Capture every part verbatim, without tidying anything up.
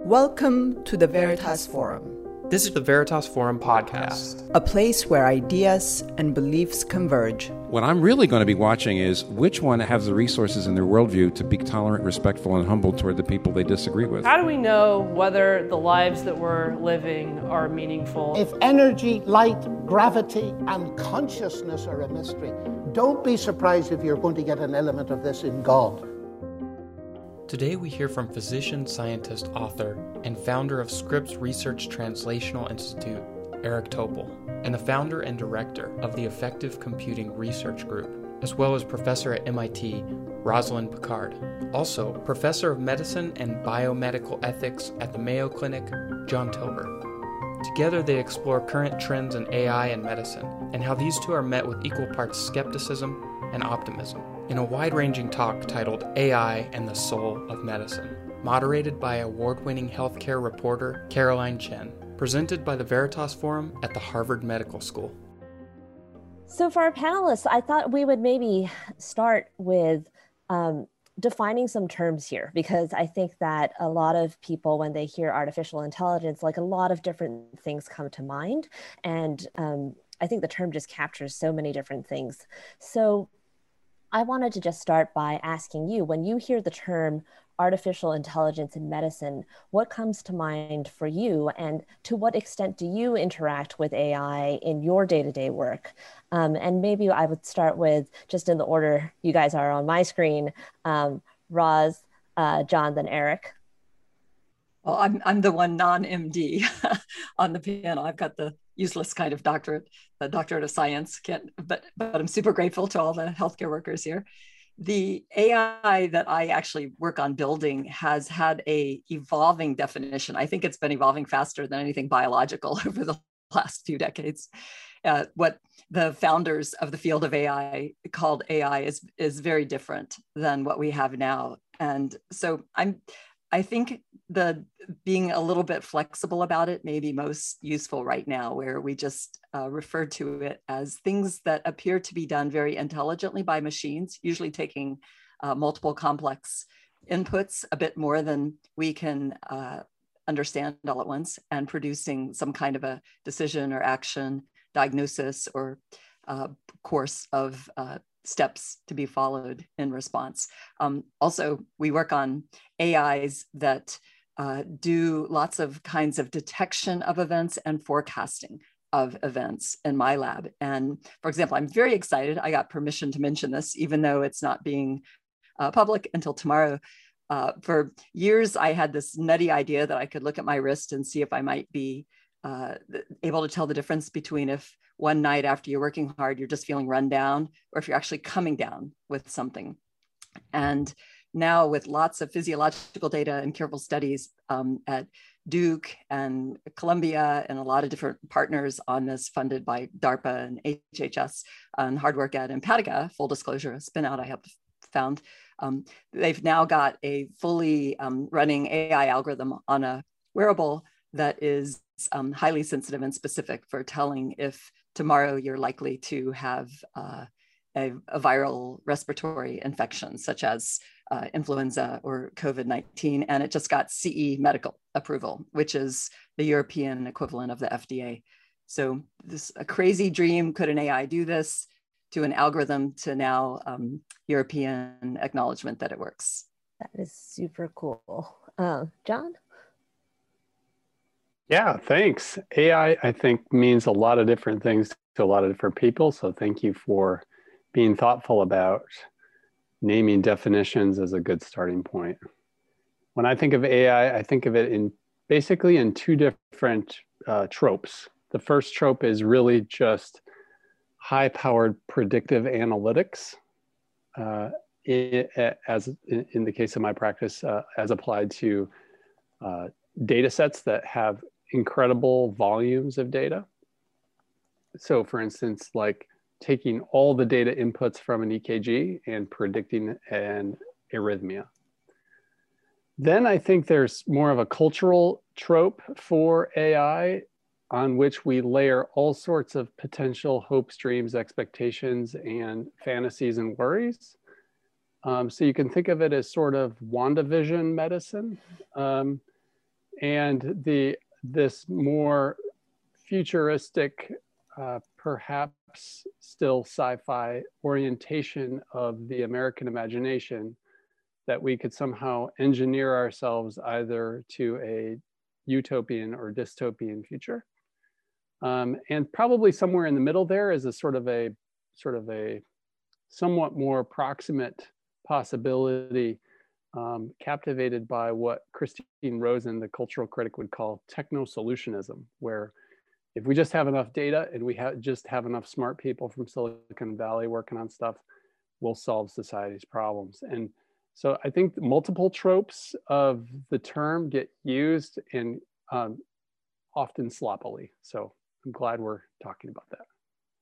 Welcome to the Veritas Forum. This is the Veritas Forum podcast, a place where ideas and beliefs converge. What I'm really going to be watching is which one has the resources in their worldview to be tolerant, respectful, and humble toward the people they disagree with. How do we know whether the lives that we're living are meaningful? If energy, light, gravity, and consciousness are a mystery, don't be surprised if you're going to get an element of this in God. Today we hear from physician, scientist, author, and founder of Scripps Research Translational Institute, Eric Topol, and the founder and director of the Effective Computing Research Group, as well as professor at M I T, Rosalind Picard. Also, professor of medicine and biomedical ethics at the Mayo Clinic, John Tilburg. Together they explore current trends in A I and medicine, and how these two are met with equal parts skepticism and optimism, in a wide-ranging talk titled A I and the Soul of Medicine, moderated by award-winning healthcare reporter Caroline Chen, presented by the Veritas Forum at the Harvard Medical School. So for our panelists, I thought we would maybe start with um, defining some terms here, because I think that a lot of people, when they hear artificial intelligence, like a lot of different things come to mind. And um, I think the term just captures so many different things. So I wanted to just start by asking you, when you hear the term artificial intelligence in medicine, what comes to mind for you, and to what extent do you interact with A I in your day-to-day work? Um, and maybe I would start with, just in the order you guys are on my screen, um, Roz, uh, John, then Eric. Well, I'm, I'm the one non-M D on the panel. I've got the useless kind of doctorate, the doctorate of science, can't, but, but I'm super grateful to all the healthcare workers here. The A I that I actually work on building has had a evolving definition. I think it's been evolving faster than anything biological over the last few decades. Uh, what the founders of the field of A I called A I is, is very different than what we have now. And so I'm, I think the being a little bit flexible about it may be most useful right now, where we just uh, refer to it as things that appear to be done very intelligently by machines, usually taking uh, multiple complex inputs, a bit more than we can uh, understand all at once, and producing some kind of a decision or action, diagnosis, or uh, course of uh, steps to be followed in response. Um, also, we work on A Is that uh, do lots of kinds of detection of events and forecasting of events in my lab. And for example, I'm very excited. I got permission to mention this, even though it's not being uh, public until tomorrow. Uh, for years, I had this nutty idea that I could look at my wrist and see if I might be uh, able to tell the difference between if one night after you're working hard, you're just feeling run down, or if you're actually coming down with something. And now with lots of physiological data and careful studies um, at Duke and Columbia and a lot of different partners on this, funded by DARPA and H H S, and hard work at Empatica, full disclosure, a spin out I have found, um, they've now got a fully um, running A I algorithm on a wearable that is um, highly sensitive and specific for telling if tomorrow you're likely to have uh, a, a viral respiratory infection, such as uh, influenza or COVID nineteen. And it just got C E medical approval, which is the European equivalent of the F D A. So this a crazy dream. Could an A I do this? To an algorithm, to now um, European acknowledgement that it works. That is super cool. Uh, John? Yeah, thanks. A I, I think, means a lot of different things to a lot of different people. So thank you for being thoughtful about naming definitions as a good starting point. When I think of A I, I think of it in basically in two different uh, tropes. The first trope is really just high-powered predictive analytics, uh, it, as in, in the case of my practice, uh, as applied to uh, data sets that have incredible volumes of data. So for instance, like taking all the data inputs from an E K G and predicting an arrhythmia. Then I think there's more of a cultural trope for A I, on which we layer all sorts of potential hopes, dreams, expectations, and fantasies and worries. Um, so you can think of it as sort of WandaVision medicine. Um, and the this more futuristic, uh, perhaps still sci-fi orientation of the American imagination, that we could somehow engineer ourselves either to a utopian or dystopian future. Um, and probably somewhere in the middle there is a sort of a sort of a somewhat more proximate possibility, um, captivated by what Christine Rosen, the cultural critic, would call techno-solutionism, where if we just have enough data and we ha just have enough smart people from Silicon Valley working on stuff, we'll solve society's problems. And so I think multiple tropes of the term get used, and um, often sloppily. So I'm glad we're talking about that.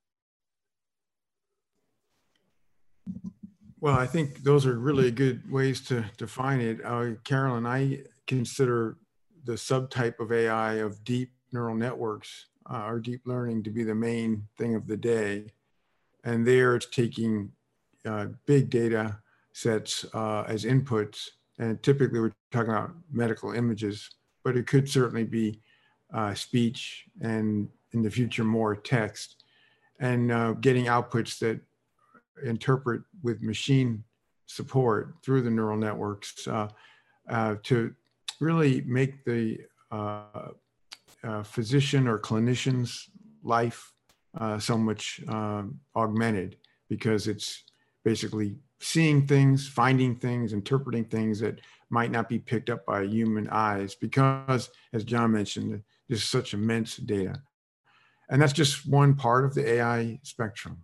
Well, I think those are really good ways to define it. Uh, Carolyn, I consider the subtype of A I of deep neural networks uh, or deep learning to be the main thing of the day. And there it's taking uh, big data sets uh, as inputs. And typically we're talking about medical images, but it could certainly be uh, speech and in the future more text, and uh, getting outputs that interpret with machine support through the neural networks uh, uh, to really make the uh, uh, physician or clinician's life uh, so much uh, augmented, because it's basically seeing things, finding things, interpreting things that might not be picked up by human eyes, because, as John mentioned, there's such immense data. And that's just one part of the A I spectrum.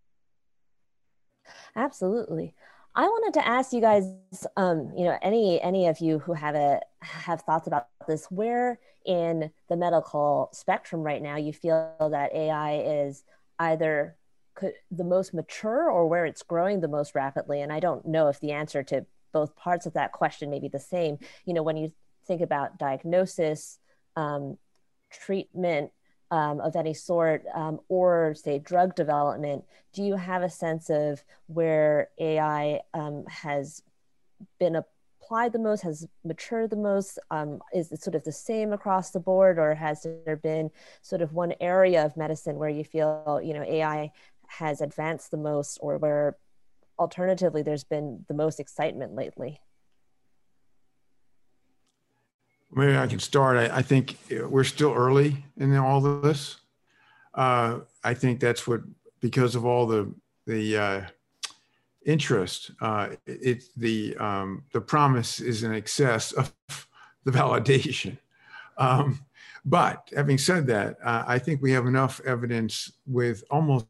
Absolutely. I wanted to ask you guys, um, you know, any any of you who have a have thoughts about this, where in the medical spectrum right now you feel that A I is either could, the most mature, or where it's growing the most rapidly? And I don't know if the answer to both parts of that question may be the same. You know, when you think about diagnosis, um, treatment, Um, of any sort, um, or say drug development, do you have a sense of where A I um, has been applied the most, has matured the most? Um, is it sort of the same across the board, or has there been sort of one area of medicine where you feel, you know, A I has advanced the most, or where alternatively there's been the most excitement lately? Maybe I can start. I, I think we're still early in all of this. Uh, I think that's what, because of all the the uh, interest, uh, it's the um, the promise is in excess of the validation. Um, but having said that, uh, I think we have enough evidence with almost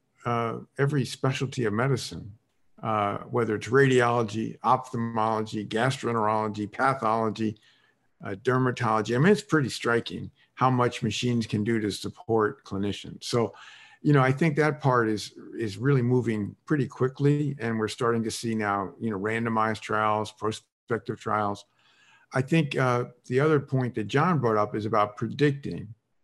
uh, every specialty of medicine, uh, whether it's radiology, ophthalmology, gastroenterology, pathology, Uh, dermatology. I mean, it's pretty striking how much machines can do to support clinicians. So, you know, I think that part is is really moving pretty quickly, and we're starting to see now, you know, randomized trials, prospective trials. I think uh, the other point that John brought up is about predicting,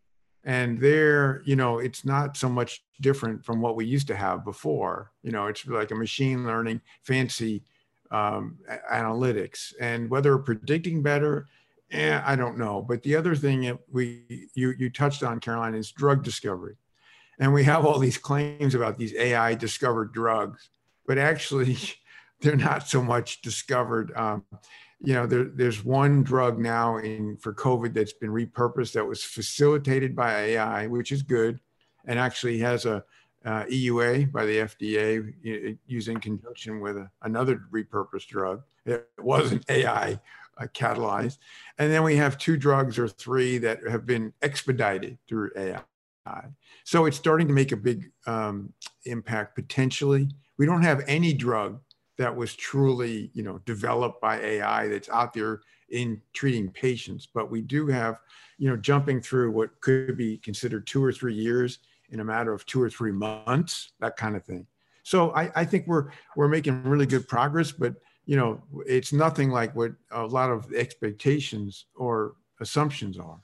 and there, you know, it's not so much different from what we used to have before. You know, it's like a machine learning, fancy um, analytics, and whether predicting better, Eh, I don't know. But the other thing that we you you touched on, Caroline, is drug discovery. And we have all these claims about these A I discovered drugs, but actually they're not so much discovered. Um, you know, there, there's one drug now in for COVID that's been repurposed that was facilitated by A I, which is good, and actually has a uh, E U A by the F D A used in conjunction with a, another repurposed drug. It wasn't A I uh, catalyzed. And then we have two drugs or three that have been expedited through A I. So it's starting to make a big um, impact potentially. We don't have any drug that was truly, you know, developed by A I that's out there in treating patients, but we do have, you know, jumping through what could be considered two or three years in a matter of two or three months, that kind of thing. So I, I think we're we're making really good progress, but you know, it's nothing like what a lot of expectations or assumptions are.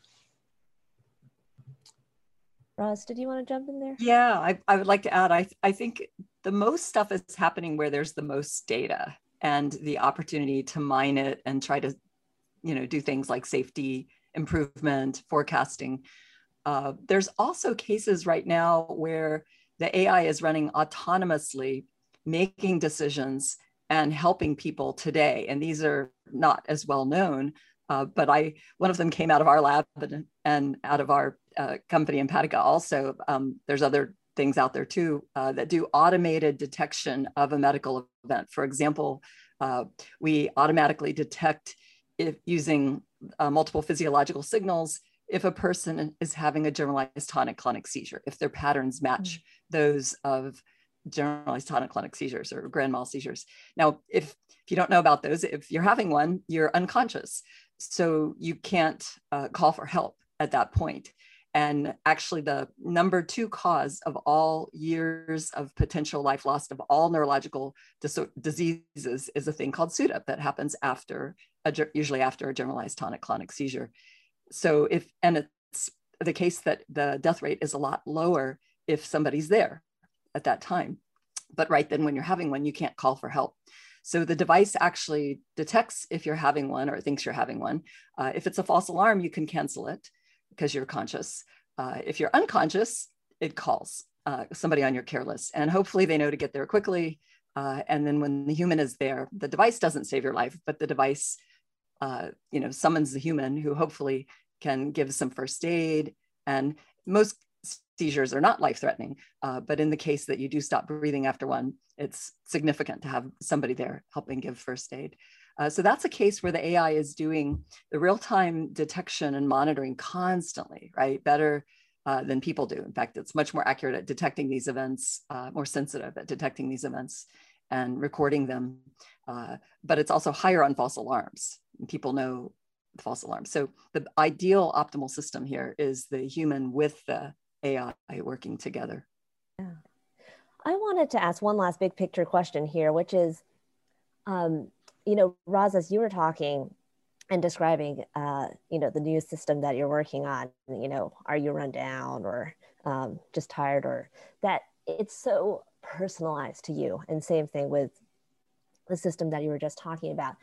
Roz, did you want to jump in there? Yeah, I, I would like to add, I, I think the most stuff is happening where there's the most data and the opportunity to mine it and try to, you know, do things like safety improvement, forecasting. Uh, there's also cases right now where the A I is running autonomously, making decisions and helping people today. And these are not as well known, uh, but I one of them came out of our lab and, and out of our uh, company in Empatica also. Um, there's other things out there too uh, that do automated detection of a medical event. For example, uh, we automatically detect if using uh, multiple physiological signals if a person is having a generalized tonic-clonic seizure, if their patterns match mm-hmm. those of generalized tonic-clonic seizures or grand mal seizures. Now, if, if you don't know about those, if you're having one, you're unconscious. So you can't uh, call for help at that point. And actually the number two cause of all years of potential life lost of all neurological dis diseases is a thing called SUDEP that happens after, a, usually after a generalized tonic-clonic seizure. So if, and it's the case that the death rate is a lot lower if somebody's there at that time. But right then when you're having one, you can't call for help. So the device actually detects if you're having one or thinks you're having one. Uh, if it's a false alarm, you can cancel it because you're conscious. Uh, if you're unconscious, it calls uh, somebody on your care list. And hopefully they know to get there quickly. Uh, and then when the human is there, the device doesn't save your life, but the device uh, you know, summons the human who hopefully can give some first aid. And most seizures are not life-threatening, uh, but in the case that you do stop breathing after one, it's significant to have somebody there helping give first aid. Uh, so that's a case where the A I is doing the real-time detection and monitoring constantly, right? Better uh, than people do. In fact, it's much more accurate at detecting these events, uh, more sensitive at detecting these events and recording them. Uh, but it's also higher on false alarms. People know the false alarms. So the ideal optimal system here is the human with the A I working together. Yeah. I wanted to ask one last big picture question here, which is, um, you know, Roz, as you were talking and describing, uh, you know, the new system that you're working on, you know, are you run down or um, just tired, or that it's so personalized to you. And same thing with the system that you were just talking about.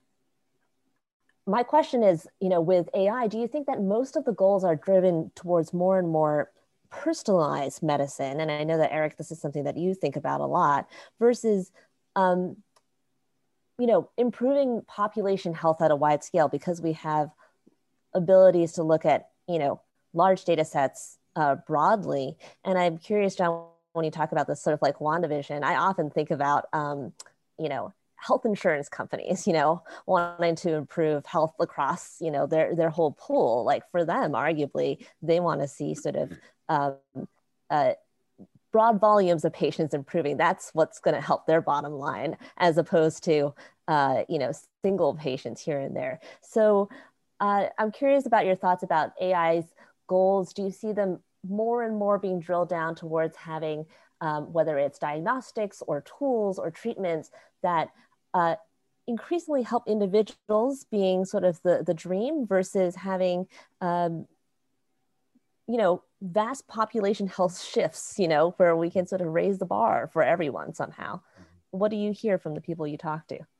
My question is, you know, with A I, do you think that most of the goals are driven towards more and more personalized medicine? And I know that, Eric, this is something that you think about a lot, versus, um, you know, improving population health at a wide scale, because we have abilities to look at, you know, large data sets uh, broadly. And I'm curious, John, when you talk about this sort of like WandaVision, I often think about, um, you know, health insurance companies, you know, wanting to improve health across, you know, their, their whole pool. Like for them, arguably, they want to see sort of um, uh, broad volumes of patients improving. That's what's going to help their bottom line, as opposed to, uh, you know, single patients here and there. So uh, I'm curious about your thoughts about A I's goals. Do you see them more and more being drilled down towards having, um, whether it's diagnostics or tools or treatments that uh, increasingly help individuals being sort of the, the dream, versus having, um, you know, vast population health shifts, you know, where we can sort of raise the bar for everyone somehow? What do you hear from the people you talk to?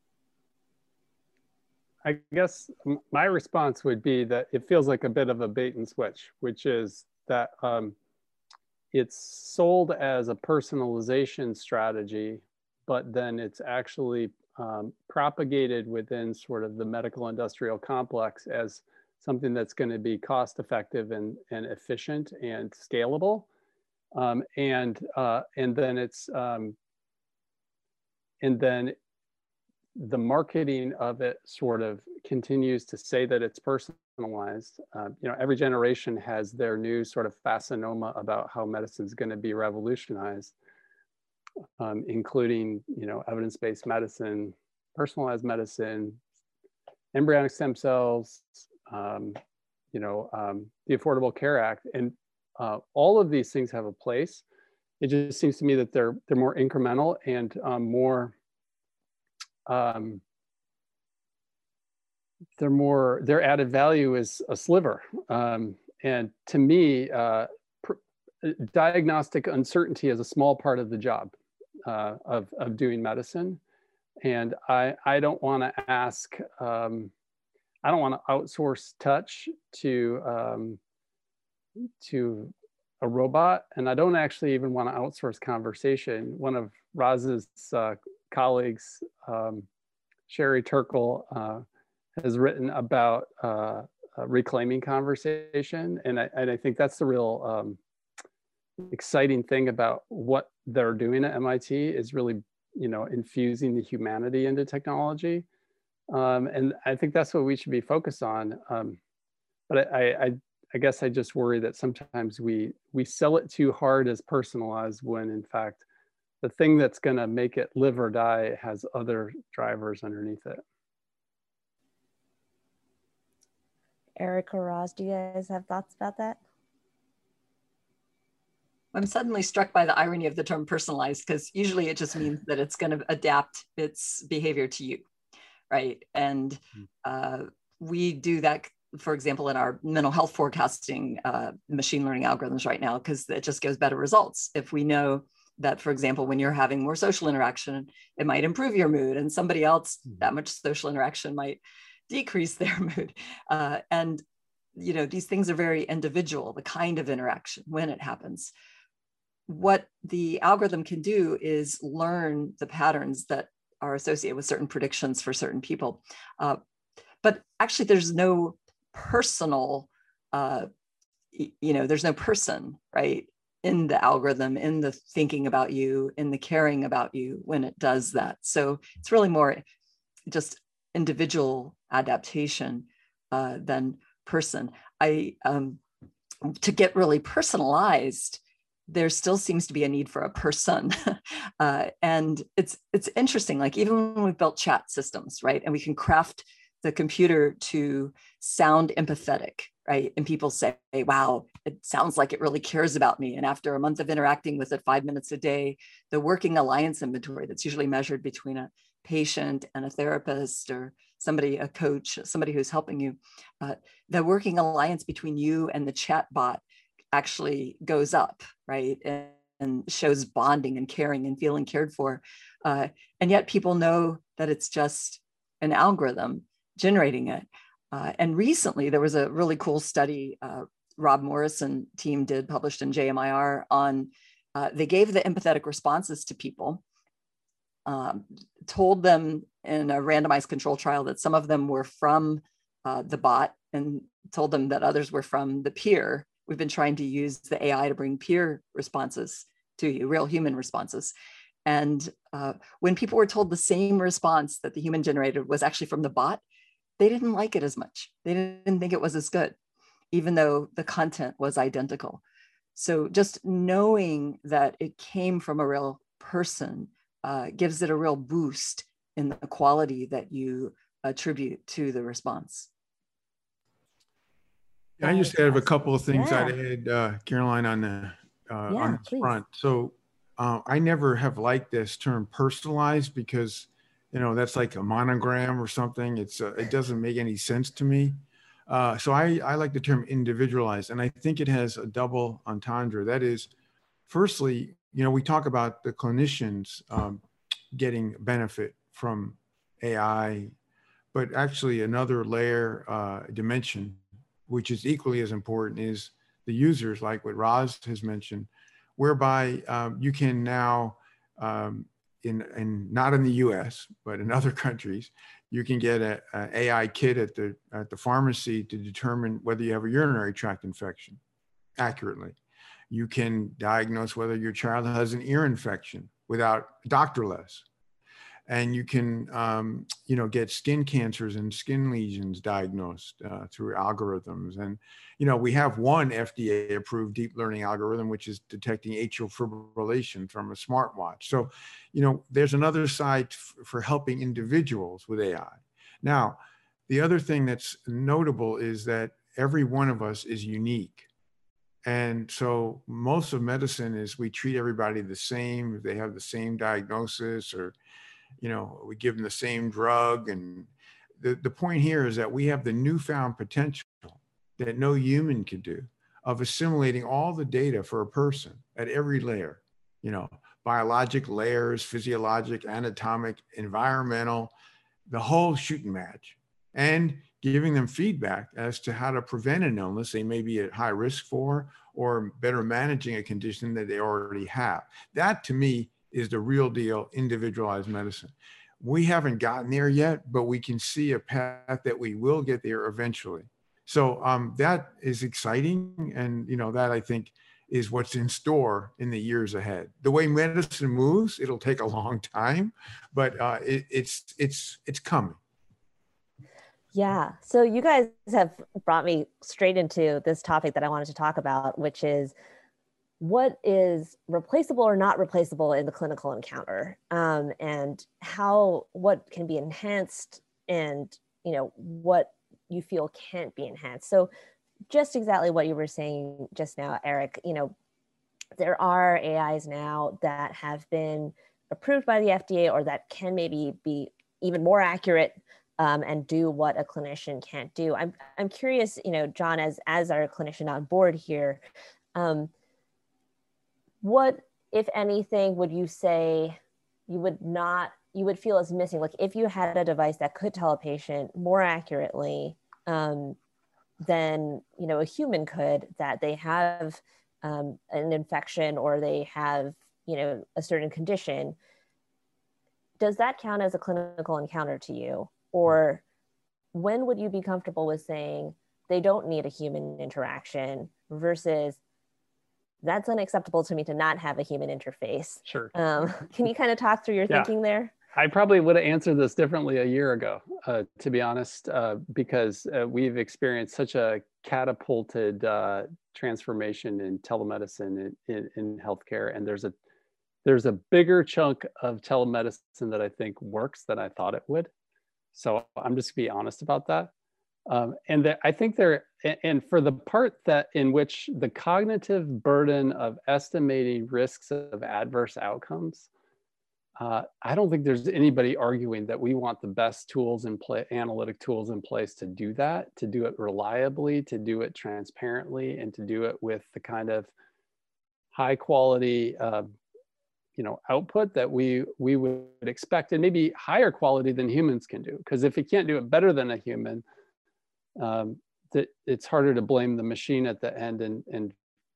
I guess my response would be that it feels like a bit of a bait and switch, which is that um, it's sold as a personalization strategy, but then it's actually um, propagated within sort of the medical industrial complex as something that's going to be cost effective and, and efficient and scalable. Um, and, uh, and then it's, um, and then the marketing of it sort of continues to say that it's personalized. Uh, you know, every generation has their new sort of fascinoma about how medicine is going to be revolutionized, um, including, you know, evidence-based medicine, personalized medicine, embryonic stem cells, um, you know, um, the Affordable Care Act, and uh, all of these things have a place. It just seems to me that they're they're more incremental and um, more. Um, they're more, their added value is a sliver. Um, and to me, uh, diagnostic uncertainty is a small part of the job uh, of, of doing medicine. And I, I don't want to ask, um, I don't want to outsource touch to um, to a robot, and I don't actually even want to outsource conversation. One of Roz's uh, colleagues, um, Sherry Turkle, uh, has written about uh, uh, reclaiming conversation, and I, and I think that's the real um, exciting thing about what they're doing at M I T is really, you know, infusing the humanity into technology, um, and I think that's what we should be focused on. Um, but I, I, I guess I just worry that sometimes we we sell it too hard as personalized when in fact the thing that's going to make it live or die has other drivers underneath it. Eric or Roz, do you guys have thoughts about that? I'm suddenly struck by the irony of the term personalized, because usually it just means that it's going to adapt its behavior to you, right? And uh, we do that, for example, in our mental health forecasting uh, machine learning algorithms right now, because it just gives better results. If we know that, for example, when you're having more social interaction, it might improve your mood, and somebody else, that much social interaction might decrease their mood. Uh, and, you know, these things are very individual, the kind of interaction, when it happens. What the algorithm can do is learn the patterns that are associated with certain predictions for certain people. Uh, but actually, there's no personal, uh, you know, there's no person, right, in the algorithm, in the thinking about you, in the caring about you when it does that. So it's really more just individual adaptation uh, than person. I um, to get really personalized, there still seems to be a need for a person. uh, and it's it's interesting, like even when we've built chat systems, right? And we can craft the computer to sound empathetic, right? And people say, wow, it sounds like it really cares about me. And after a month of interacting with it five minutes a day, the working alliance inventory that's usually measured between a patient and a therapist or somebody, a coach, somebody who's helping you, uh, the working alliance between you and the chat bot actually goes up, right? And, and shows bonding and caring and feeling cared for. Uh, and yet people know that it's just an algorithm generating it. Uh, and recently there was a really cool study uh, Rob Morrison team did, published in J M I R, on, uh, they gave the empathetic responses to people, um, told them in a randomized control trial that some of them were from uh, the bot and told them that others were from the peer. We've been trying to use the A I to bring peer responses to you, real human responses. And uh, when people were told the same response that the human generated was actually from the bot, they didn't like it as much. They didn't think it was as good, even though the content was identical. So just knowing that it came from a real person uh, gives it a real boost in the quality that you attribute to the response. I just have a couple of things Yeah. I'd add, uh, Caroline, on the uh, Yeah, on this please. front. So uh, I never have liked this term personalized because, you know, that's like a monogram or something. It's uh, it doesn't make any sense to me. Uh, so I, I like the term individualized, and I think it has a double entendre. That is, firstly, you know, we talk about the clinicians um, getting benefit from A I, but actually another layer, uh, dimension, which is equally as important, is the users, like what Roz has mentioned, whereby um, you can now, um, in, in not in the U S, but in other countries, you can get a, a AI kit at the, at the pharmacy to determine whether you have a urinary tract infection accurately. You can diagnose whether your child has an ear infection without doctorless. And you can, um, you know, get skin cancers and skin lesions diagnosed uh, through algorithms. And, you know, we have one F D A-approved deep learning algorithm, which is detecting atrial fibrillation from a smartwatch. So, you know, there's another side for helping individuals with A I. Now, the other thing that's notable is that every one of us is unique. And so most of medicine is we treat everybody the same, if they have the same diagnosis, or you know, we give them the same drug. And the, the point here is that we have the newfound potential that no human could do of assimilating all the data for a person at every layer, you know, biologic layers, physiologic, anatomic, environmental, the whole shooting match. and giving them feedback as to how to prevent an illness they may be at high risk for, or better managing a condition that they already have. That, to me, is the real deal individualized medicine. We haven't gotten there yet, but we can see a path that we will get there eventually. So um, that is exciting. And, you know, that I think is what's in store in the years ahead. The way medicine moves, it'll take a long time, but uh, it, it's, it's, it's coming. Yeah. So you guys have brought me straight into this topic that I wanted to talk about, which is what is replaceable or not replaceable in the clinical encounter, um, and how, what can be enhanced, and, you know, what you feel can't be enhanced. So just exactly what you were saying just now, Eric, you know, there are A Is now that have been approved by the F D A, or that can maybe be even more accurate um, and do what a clinician can't do. I'm, I'm curious, you know, John, as, as our clinician on board here, um, what, if anything, would you say you would not, you would feel is missing? Like if you had a device that could tell a patient more accurately um, than, you know, a human could, that they have um, an infection or they have, you know, a certain condition, does that count as a clinical encounter to you? Or when would you be comfortable with saying they don't need a human interaction versus that's unacceptable to me to not have a human interface? Sure. Um, can you kind of talk through your Yeah. thinking there? I probably would have answered this differently a year ago, uh, to be honest, uh, because uh, we've experienced such a catapulted uh, transformation in telemedicine in, in, in healthcare. And there's a, there's a bigger chunk of telemedicine that I think works than I thought it would. So I'm just gonna be honest about that. Um, and that I think there, and for the part that in which the cognitive burden of estimating risks of adverse outcomes, uh, I don't think there's anybody arguing that we want the best tools in play, analytic tools in place to do that, to do it reliably, to do it transparently, and to do it with the kind of high quality, uh, you know, output that we we would expect, and maybe higher quality than humans can do. Because if you can't do it better than a human, um, that it's harder to blame the machine at the end and, and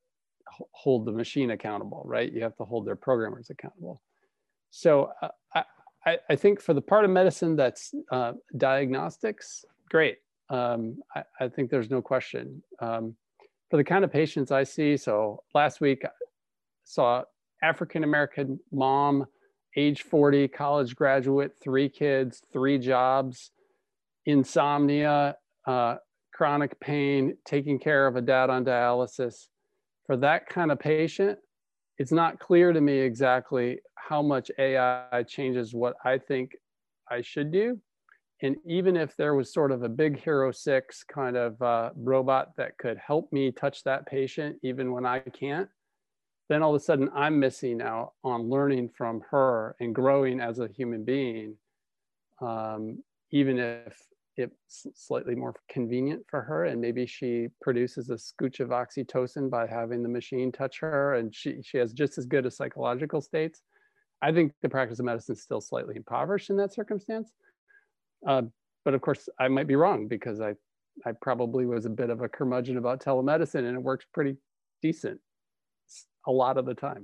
hold the machine accountable, right? You have to hold their programmers accountable. So uh, I, I think for the part of medicine that's uh, diagnostics, great. Um, I, I think there's no question. Um, for the kind of patients I see, so last week I saw African-American mom, age forty, college graduate, three kids, three jobs, insomnia, uh, chronic pain, taking care of a dad on dialysis. For that kind of patient, it's not clear to me exactly how much A I changes what I think I should do. And even if there was sort of a big Hero six kind of uh, robot that could help me touch that patient even when I can't, then all of a sudden I'm missing out on learning from her and growing as a human being, um, even if it's slightly more convenient for her, and maybe she produces a scooch of oxytocin by having the machine touch her, and she, she has just as good a psychological states. I think the practice of medicine is still slightly impoverished in that circumstance. Uh, but of course, I might be wrong, because I, I probably was a bit of a curmudgeon about telemedicine, and it works pretty decent a lot of the time.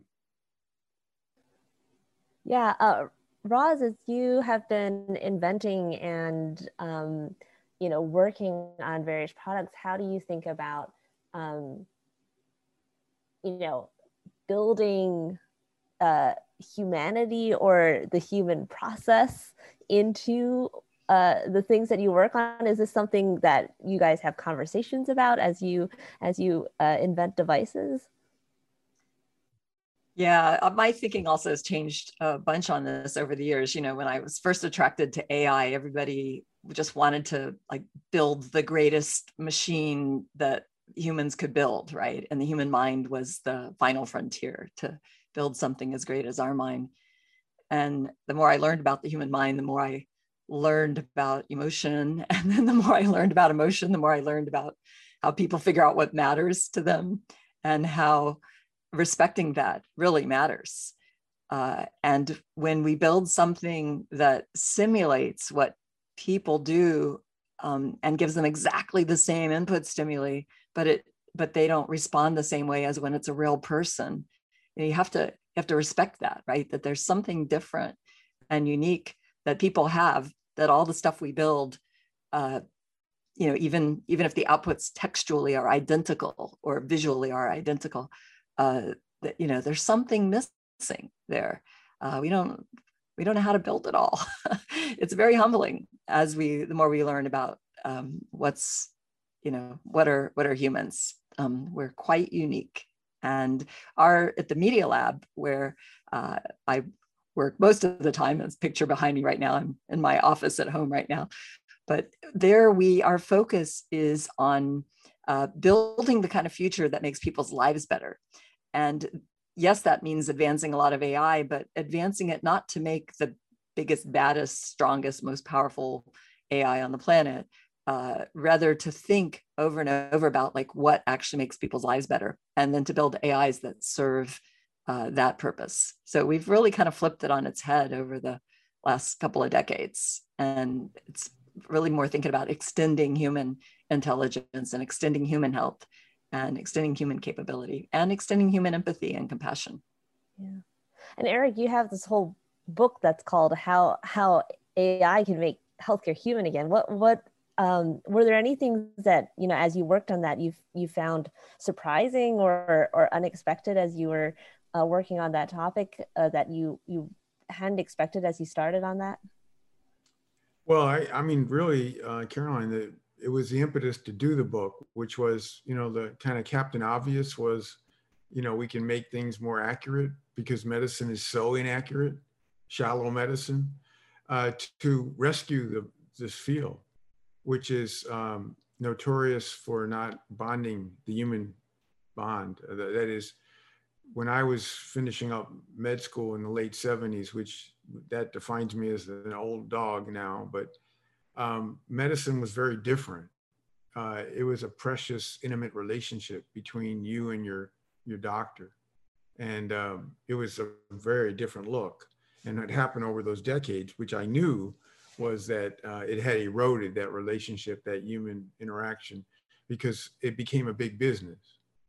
Yeah, uh, Roz, as you have been inventing and um, you know, working on various products, how do you think about um, you know, building uh, humanity or the human process into uh, the things that you work on? Is this something that you guys have conversations about as you as you uh, invent devices? Yeah, my thinking also has changed a bunch on this over the years. You know, when I was first attracted to A I, everybody just wanted to like build the greatest machine that humans could build, right? And the human mind was the final frontier to build something as great as our mind. And the more I learned about the human mind, the more I learned about emotion. And then the more I learned about emotion, the more I learned about how people figure out what matters to them and how respecting that really matters. Uh, and when we build something that simulates what people do um, and gives them exactly the same input stimuli, but it but they don't respond the same way as when it's a real person. And you have to you have to respect that, right? That there's something different and unique that people have, that all the stuff we build, uh, you know, even even if the outputs textually are identical or visually are identical, uh, that, you know, there's something missing there. Uh, we don't we don't know how to build it all. It's very humbling as we the more we learn about um, what's, you know, what are what are humans. Um, we're quite unique, and our at the Media Lab, where uh, I work most of the time, as picture behind me right now, I'm in my office at home right now. But there we, our focus is on uh, building the kind of future that makes people's lives better. And yes, that means advancing a lot of A I, but advancing it not to make the biggest, baddest, strongest, most powerful A I on the planet, uh, rather to think over and over about like what actually makes people's lives better, and then to build A Is that serve uh, that purpose. So we've really kind of flipped it on its head over the last couple of decades. And it's really more thinking about extending human intelligence and extending human health and extending human capability and extending human empathy and compassion. Yeah. And Eric, you have this whole book that's called How How A I Can Make Healthcare Human Again. What what um, were there any things that, you know, as you worked on that, you you found surprising or or unexpected as you were uh, working on that topic uh, that you you hadn't expected as you started on that? Well, I, I mean, really, uh, Caroline, the, it was the impetus to do the book, which was, you know, the kind of Captain Obvious was, you know, we can make things more accurate because medicine is so inaccurate, shallow medicine, uh, to, to rescue the, this field, which is um, notorious for not bonding the human bond. Uh, that, that is, when I was finishing up med school in the late seventies, which that defines me as an old dog now, but um, medicine was very different. Uh, it was a precious, intimate relationship between you and your, your doctor. And um, it was a very different look. And it happened over those decades, which I knew was that uh, it had eroded that relationship, that human interaction, because it became a big business.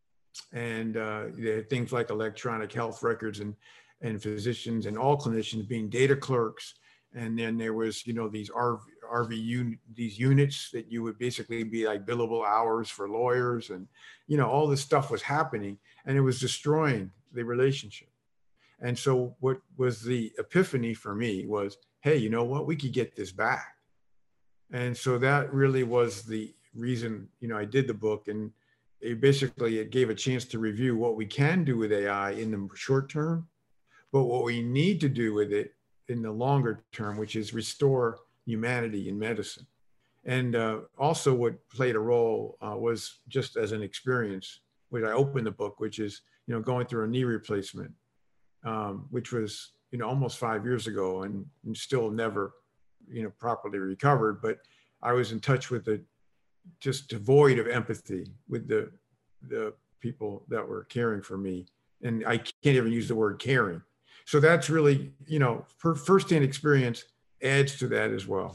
And uh, there are things like electronic health records and, and physicians and all clinicians being data clerks. And then there was, you know, these R V, R V un, these units that you would basically be like billable hours for lawyers. And, you know, all this stuff was happening and it was destroying the relationship. And so what was the epiphany for me was, hey, you know what, we could get this back. And so that really was the reason, you know, I did the book. And it basically, it gave a chance to review what we can do with A I in the short term, but what we need to do with it in the longer term, which is restore humanity in medicine. And uh, also what played a role uh, was just as an experience, which I opened the book, which is, you know, going through a knee replacement, um, which was, you know, almost five years ago and, and still never, you know, properly recovered. But I was in touch with the just devoid of empathy with the the people that were caring for me. And I can't even use the word caring. So that's really, you know, per firsthand experience adds to that as well.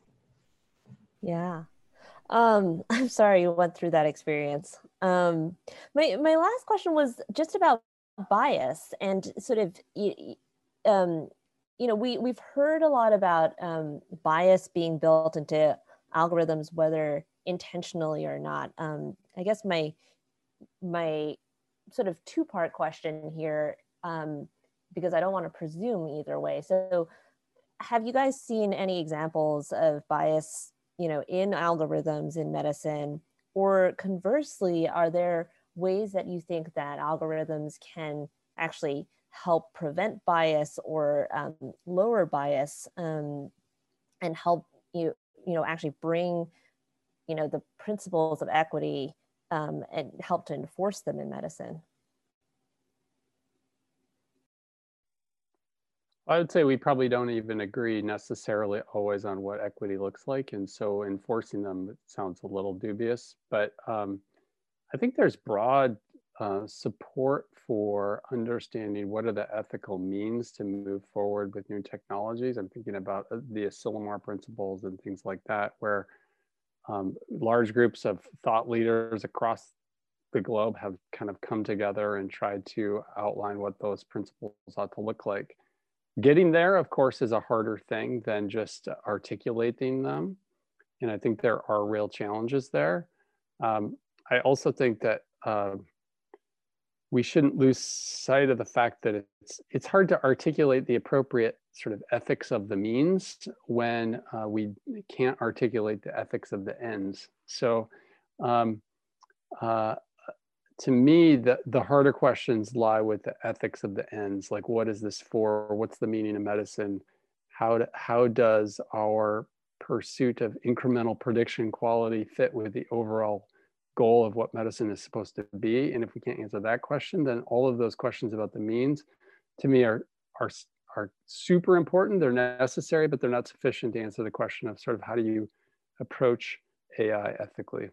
Yeah. Um, I'm sorry you went through that experience. Um, my, my last question was just about bias and sort of, um, you know, we, we've heard a lot about um, bias being built into algorithms, whether intentionally or not. Um, I guess my my sort of two-part question here, um, because I don't want to presume either way. So have you guys seen any examples of bias, you know, in algorithms in medicine? Or conversely, are there ways that you think that algorithms can actually help prevent bias or um, lower bias um, and help you, you know, actually bring you know, the principles of equity um, and help to enforce them in medicine? I would say we probably don't even agree necessarily always on what equity looks like. And so enforcing them sounds a little dubious, but um, I think there's broad uh, support for understanding what are the ethical means to move forward with new technologies. I'm thinking about the Asilomar principles and things like that, where um, large groups of thought leaders across the globe have kind of come together and tried to outline what those principles ought to look like. Getting there, of course, is a harder thing than just articulating them. And I think there are real challenges there. Um, I also think that uh, we shouldn't lose sight of the fact that it's, it's hard to articulate the appropriate sort of ethics of the means when uh, we can't articulate the ethics of the ends. So um, uh, to me, the, the harder questions lie with the ethics of the ends. Like, what is this for? What's the meaning of medicine? How, do, how does our pursuit of incremental prediction quality fit with the overall goal of what medicine is supposed to be? And if we can't answer that question, then all of those questions about the means, to me, are, are, are super important. They're necessary, but they're not sufficient to answer the question of sort of how do you approach A I ethically.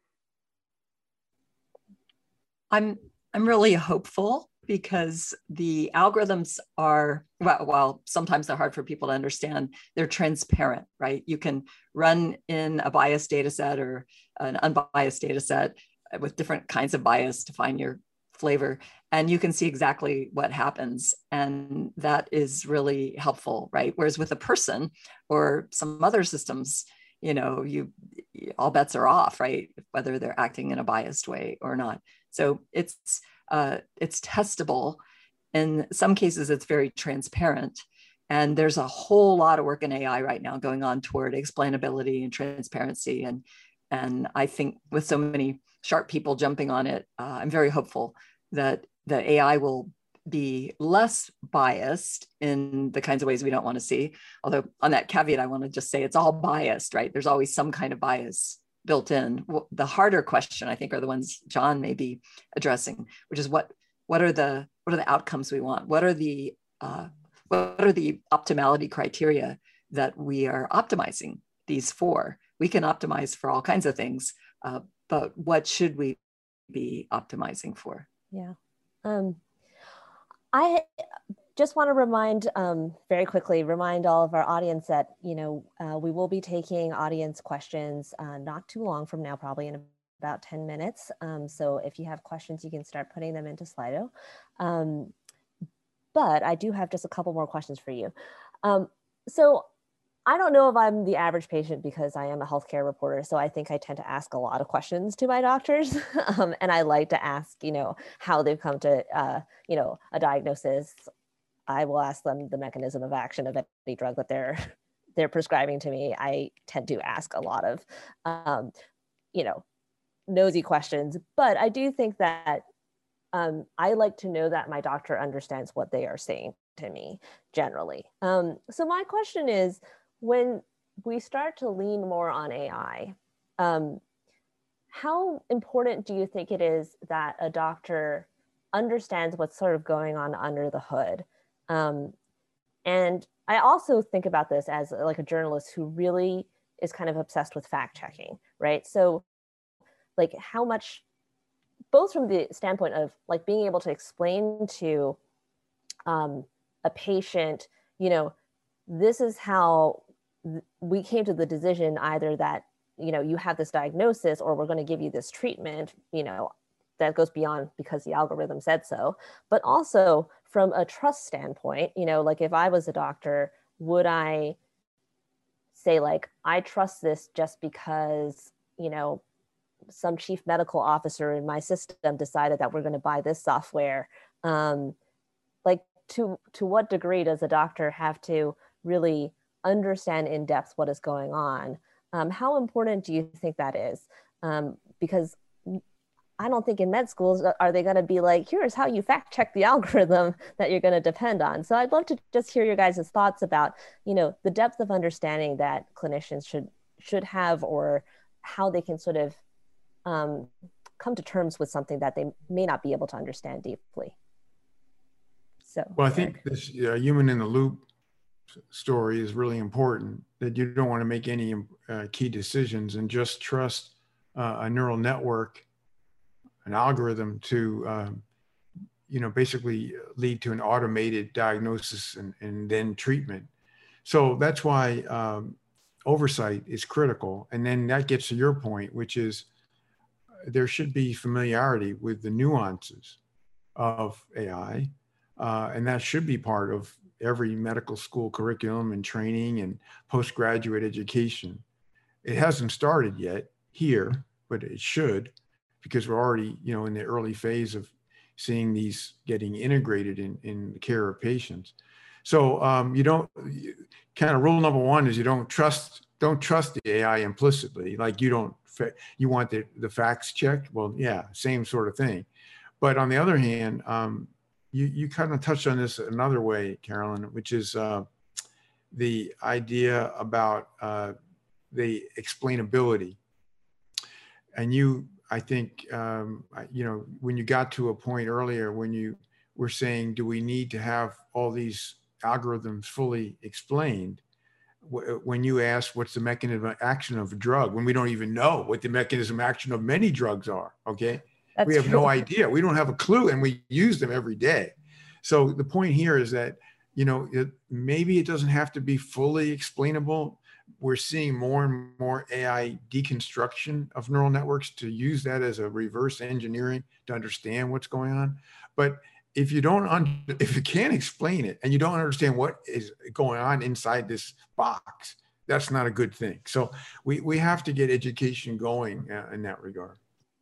I'm I'm really hopeful because the algorithms are, well, while sometimes they're hard for people to understand, they're transparent, right? You can run in a biased data set or an unbiased data set with different kinds of bias to find your flavor, and you can see exactly what happens. And that is really helpful, right? Whereas with a person or some other systems, you know, you all bets are off, right? Whether they're acting in a biased way or not. So it's uh, it's testable. In some cases, it's very transparent. And there's a whole lot of work in A I right now going on toward explainability and transparency. And, and I think with so many sharp people jumping on it, uh, I'm very hopeful that the A I will be less biased in the kinds of ways we don't want to see. Although on that caveat, I want to just say it's all biased, right? There's always some kind of bias built in. The harder question, I think, are the ones John may be addressing, which is what what are the what are the outcomes we want? What are the uh, what are the optimality criteria that we are optimizing these for? We can optimize for all kinds of things, uh, but what should we be optimizing for? Yeah, um, I just want to remind um, very quickly, remind all of our audience that, you know, uh, we will be taking audience questions uh, not too long from now, probably in about ten minutes. Um, so if you have questions, you can start putting them into Slido. Um, but I do have just a couple more questions for you. Um, so I don't know if I'm the average patient because I am a healthcare reporter. So I think I tend to ask a lot of questions to my doctors. um, and I like to ask, you know, how they've come to, uh, you know, a diagnosis. I will ask them the mechanism of action of any drug that they're they're prescribing to me. I tend to ask a lot of, um, you know, nosy questions, but I do think that um, I like to know that my doctor understands what they are saying to me generally. Um, so my question is, when we start to lean more on A I, um, how important do you think it is that a doctor understands what's sort of going on under the hood? Um, and I also think about this as like a journalist who really is kind of obsessed with fact checking, right? So like how much, both from the standpoint of like being able to explain to um, a patient, you know, this is how th- we came to the decision either that, you know, you have this diagnosis or we're going to give you this treatment, you know, that goes beyond because the algorithm said so, but also from a trust standpoint, you know, like if I was a doctor, would I say like, I trust this just because, you know, some chief medical officer in my system decided that we're going to buy this software. Um, like to, to what degree does a doctor have to really understand in depth what is going on? Um, how important do you think that is? Um, because I don't think in med schools are they going to be like, here's how you fact check the algorithm that you're going to depend on. So I'd love to just hear your guys' thoughts about, you know, the depth of understanding that clinicians should should have, or how they can sort of um, come to terms with something that they may not be able to understand deeply. So, well, I think this uh, human in the loop story is really important, that you don't want to make any uh, key decisions and just trust uh, a neural network, an algorithm to, um, you know, basically lead to an automated diagnosis and, and then treatment. So that's why um, oversight is critical. And then that gets to your point, which is there should be familiarity with the nuances of A I. Uh, and that should be part of every medical school curriculum and training and postgraduate education. It hasn't started yet here, but it should, because we're already, you know, in the early phase of seeing these getting integrated in, in the care of patients. So um, you don't, kind of rule number one is you don't trust, don't trust the A I implicitly. Like you don't, you want the, the facts checked. Well, yeah, same sort of thing. But on the other hand, um, you, you kind of touched on this another way, Carolyn, which is uh, the idea about uh, the explainability. And you, I think, um, you know, when you got to a point earlier when you were saying, do we need to have all these algorithms fully explained? When you ask what's the mechanism of action of a drug, when we don't even know what the mechanism of action of many drugs are, okay? That's we have true. No idea. We don't have a clue, and we use them every day. So the point here is that, you know, it, maybe it doesn't have to be fully explainable. We're seeing more and more A I deconstruction of neural networks to use that as a reverse engineering to understand what's going on. But if you don't, un- if you can't explain it and you don't understand what is going on inside this box, that's not a good thing. So we, we have to get education going uh, in that regard.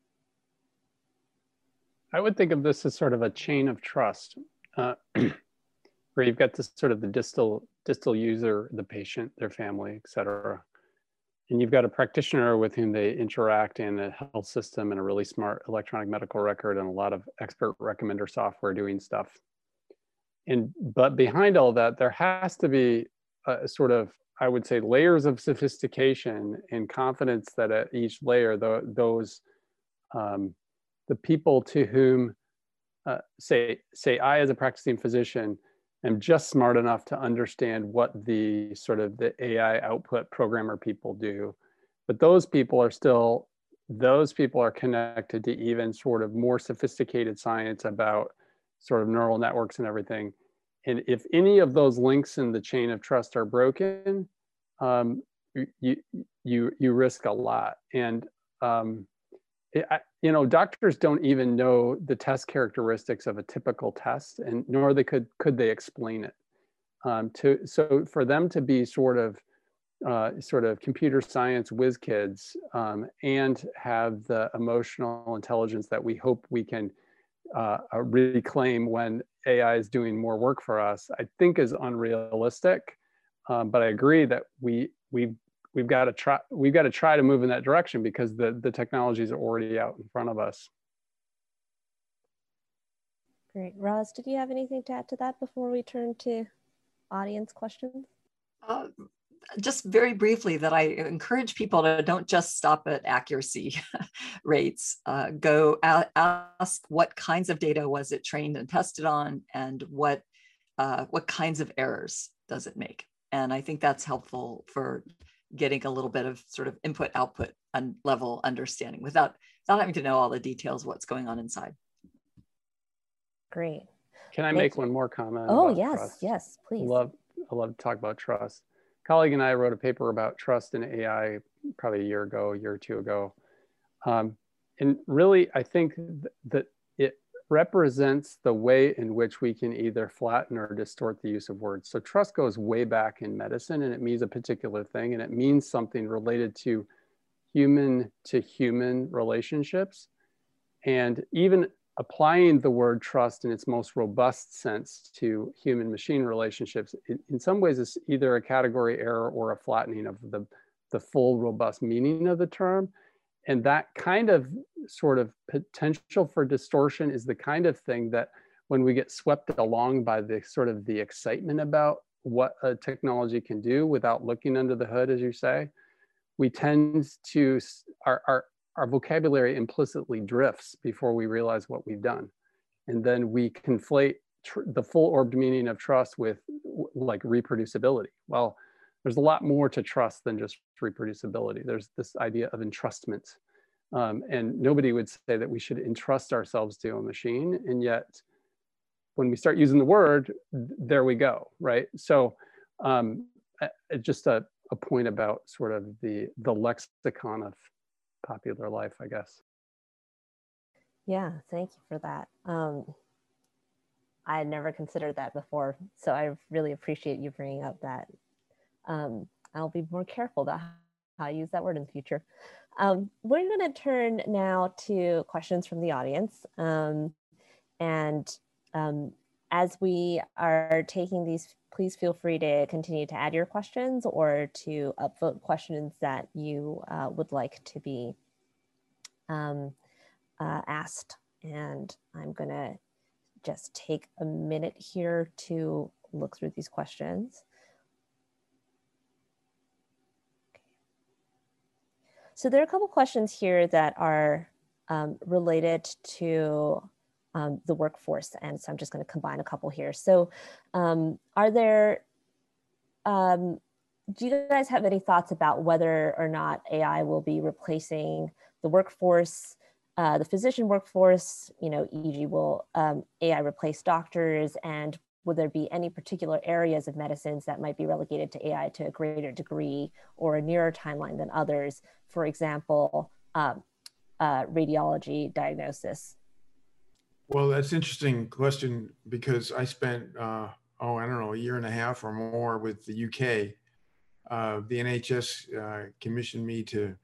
I would think of this as sort of a chain of trust, uh, where you've got this sort of the distal distal user, the patient, their family, et cetera. And you've got a practitioner with whom they interact in a health system and a really smart electronic medical record and a lot of expert recommender software doing stuff. And but behind all that, there has to be a sort of, I would say, layers of sophistication and confidence that at each layer, the, those um, the people to whom, uh, say, say I as a practicing physician am just smart enough to understand what the sort of the A I output programmer people do. But those people are still, those people are connected to even sort of more sophisticated science about sort of neural networks and everything. And if any of those links in the chain of trust are broken, um, you, you, you risk a lot. And, um, it, I, you know, doctors don't even know the test characteristics of a typical test, and nor they could could they explain it. Um, to so for them to be sort of uh, sort of computer science whiz kids um, and have the emotional intelligence that we hope we can uh, reclaim when A I is doing more work for us, I think is unrealistic. Um, but I agree that we we we've got to try we've got to try to move in that direction because the the technologies are already out in front of us. Great. Roz, did you have anything to add to that before we turn to audience questions? Uh, just very briefly, that I encourage people to don't just stop at accuracy rates. Uh, go out, ask what kinds of data was it trained and tested on, and what uh, what kinds of errors does it make? And I think that's helpful for getting a little bit of sort of input output and level understanding without, without having to know all the details of what's going on inside. Great. Can I Thank make you. one more comment? Oh, about yes, trust? yes, please. I love, I love to talk about trust. A colleague and I wrote a paper about trust in A I probably a year ago, a year or two ago. Um, and really, I think th that it represents the way in which we can either flatten or distort the use of words. So trust goes way back in medicine, and it means a particular thing, and it means something related to human to human relationships. And even applying the word trust in its most robust sense to human machine relationships, in, in some ways is either a category error or a flattening of the, the full robust meaning of the term. And that kind of sort of potential for distortion is the kind of thing that when we get swept along by the sort of the excitement about what a technology can do without looking under the hood, as you say, we tend to, our, our, our vocabulary implicitly drifts before we realize what we've done. And then we conflate tr the full orbed meaning of trust with like reproducibility. Well, there's a lot more to trust than just reproducibility. There's this idea of entrustment. Um, and nobody would say that we should entrust ourselves to a machine. And yet, when we start using the word, there we go, right? So um, just a, a point about sort of the, the lexicon of popular life, I guess. Yeah, thank you for that. Um, I had never considered that before, so I really appreciate you bringing up that. Um, I'll be more careful about how I use that word in the future. Um, we're going to turn now to questions from the audience. Um, and um, as we are taking these, please feel free to continue to add your questions or to upvote questions that you uh, would like to be um, uh, asked. And I'm going to just take a minute here to look through these questions. So there are a couple questions here that are um, related to um, the workforce, and so I'm just going to combine a couple here. So um, are there, um, do you guys have any thoughts about whether or not A I will be replacing the workforce, uh, the physician workforce, you know, for example, will um, A I replace doctors, and would there be any particular areas of medicines that might be relegated to A I to a greater degree or a nearer timeline than others? For example, um, uh, radiology diagnosis. Well, that's an interesting question because I spent, uh, oh, I don't know, a year and a half or more with the U K. Uh, the N H S uh, commissioned me to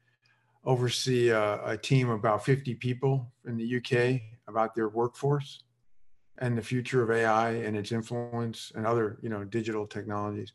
oversee a, a team of about fifty people in the U K about their workforce and the future of A I and its influence and other, you know, digital technologies.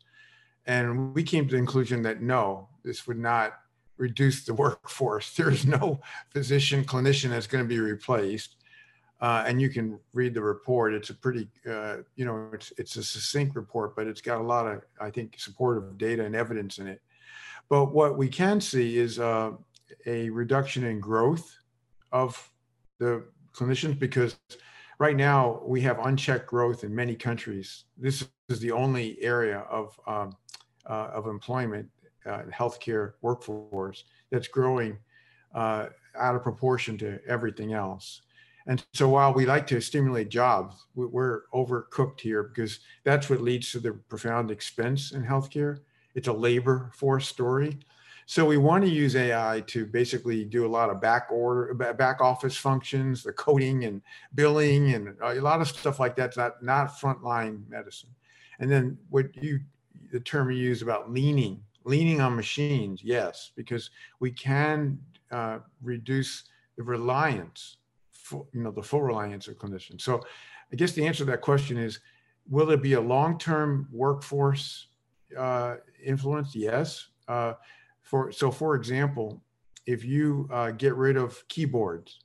And we came to the conclusion that no, this would not reduce the workforce. There is no physician, clinician that's going to be replaced. Uh, and you can read the report. It's a pretty, uh, you know, it's, it's a succinct report, but it's got a lot of, I think, supportive data and evidence in it. But what we can see is uh, a reduction in growth of the clinicians, because right now we have unchecked growth in many countries. This is the only area of, um, uh, of employment, uh, healthcare workforce that's growing uh, out of proportion to everything else. And so while we like to stimulate jobs, we're overcooked here because that's what leads to the profound expense in healthcare. It's a labor force story. So we want to use A I to basically do a lot of back order, back office functions, the coding and billing and a lot of stuff like that's not, not frontline medicine. And then what you, the term you use about leaning, leaning on machines, yes, because we can uh, reduce the reliance, full, you know, the full reliance of clinicians. So I guess the answer to that question is, will there be a long-term workforce uh, influence? Yes. Uh, for, so for example, if you uh, get rid of keyboards,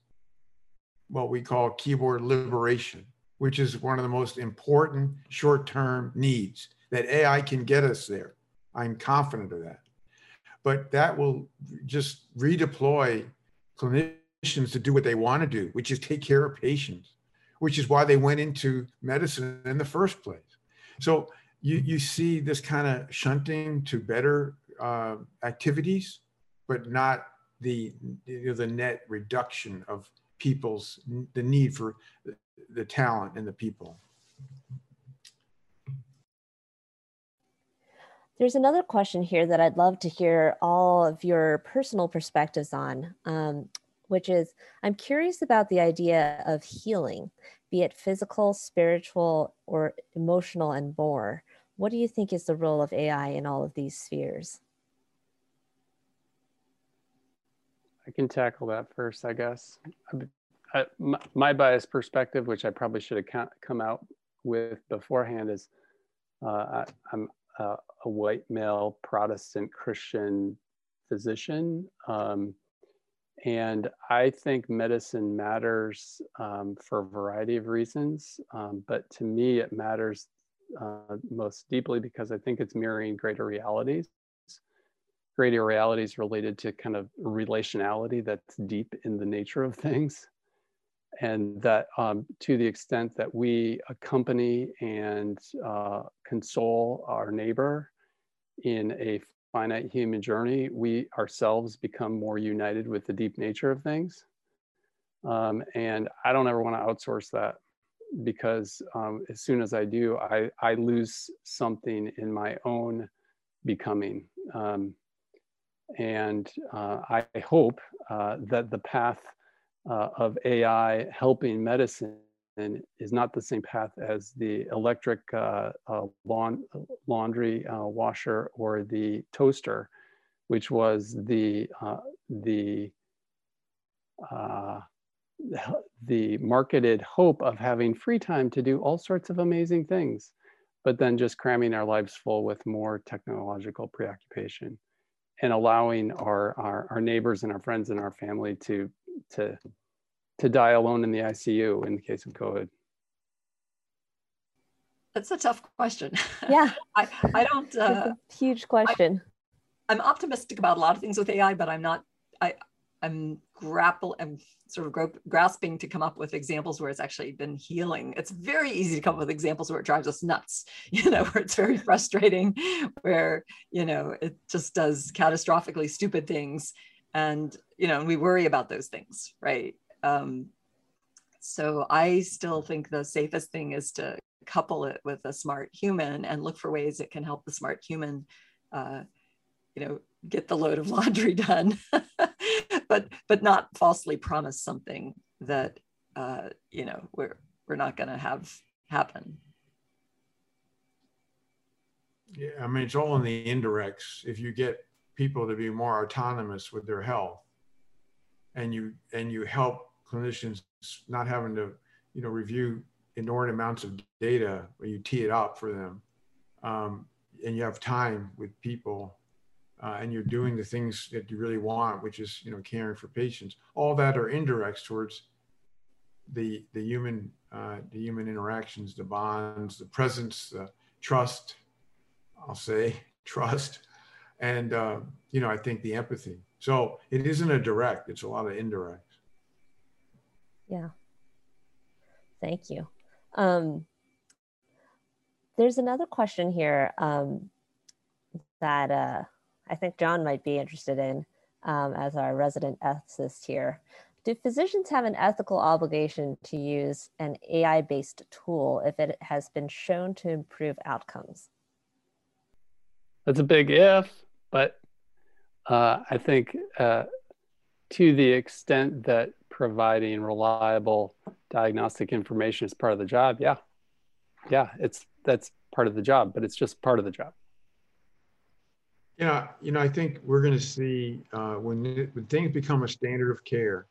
what we call keyboard liberation, which is one of the most important short-term needs, that A I can get us there. I'm confident of that. But that will just redeploy clinicians to do what they want to do, which is take care of patients, which is why they went into medicine in the first place. So you, you see this kind of shunting to better uh, activities, but not the, you know, the net reduction of people's, the need for the, the talent and the people. There's another question here that I'd love to hear all of your personal perspectives on, um, which is, I'm curious about the idea of healing, be it physical, spiritual, or emotional and more. What do you think is the role of A I in all of these spheres? I can tackle that first, I guess. I, my, my biased perspective, which I probably should have come out with beforehand, is uh, I, I'm uh, a white male Protestant Christian physician. Um, and I think medicine matters um, for a variety of reasons. Um, but to me, it matters uh, most deeply because I think it's mirroring greater realities. Greater realities related to kind of relationality that's deep in the nature of things. And that um, to the extent that we accompany and uh, console our neighbor in a finite human journey, we ourselves become more united with the deep nature of things. Um, and I don't ever want to outsource that, because um, as soon as I do, I, I lose something in my own becoming. Um, and uh, I hope uh, that the path uh, of A I helping medicine is not the same path as the electric uh, uh, laun laundry uh, washer or the toaster, which was the uh, the uh, the marketed hope of having free time to do all sorts of amazing things, but then just cramming our lives full with more technological preoccupation and allowing our, our, our neighbors and our friends and our family to, to, to die alone in the I C U in the case of COVID. That's a tough question. Yeah. I, I don't, uh, it's a huge question. I, I'm optimistic about a lot of things with A I, but I'm not, I, I'm grapple, I'm sort of gro- grasping to come up with examples where it's actually been healing. It's very easy to come up with examples where it drives us nuts, you know, where it's very frustrating, where, you know, it just does catastrophically stupid things. And, you know, we worry about those things, right? Um, so I still think the safest thing is to couple it with a smart human and look for ways it can help the smart human, uh, you know, get the load of laundry done, but but not falsely promise something that uh, you know we're we're not going to have happen. Yeah, I mean, it's all in the indirects. If you get people to be more autonomous with their health, and you and you help clinicians not having to, you know, review inordinate amounts of data, or you tee it up for them, um, and you have time with people. Uh, and you're doing the things that you really want, which is, you know, caring for patients. All that are indirects towards the the human uh, the human interactions, the bonds, the presence, the trust. I'll say trust, and uh, you know, I think the empathy. So it isn't a direct; it's a lot of indirects. Yeah. Thank you. Um, there's another question here um, that. Uh, I think John might be interested in um, as our resident ethicist here. Do physicians have an ethical obligation to use an A I-based tool if it has been shown to improve outcomes? That's a big if, but uh, I think uh, to the extent that providing reliable diagnostic information is part of the job, yeah, yeah, it's that's part of the job, but it's just part of the job. You know, you know, I think we're going to see uh, when, it, when things become a standard of care,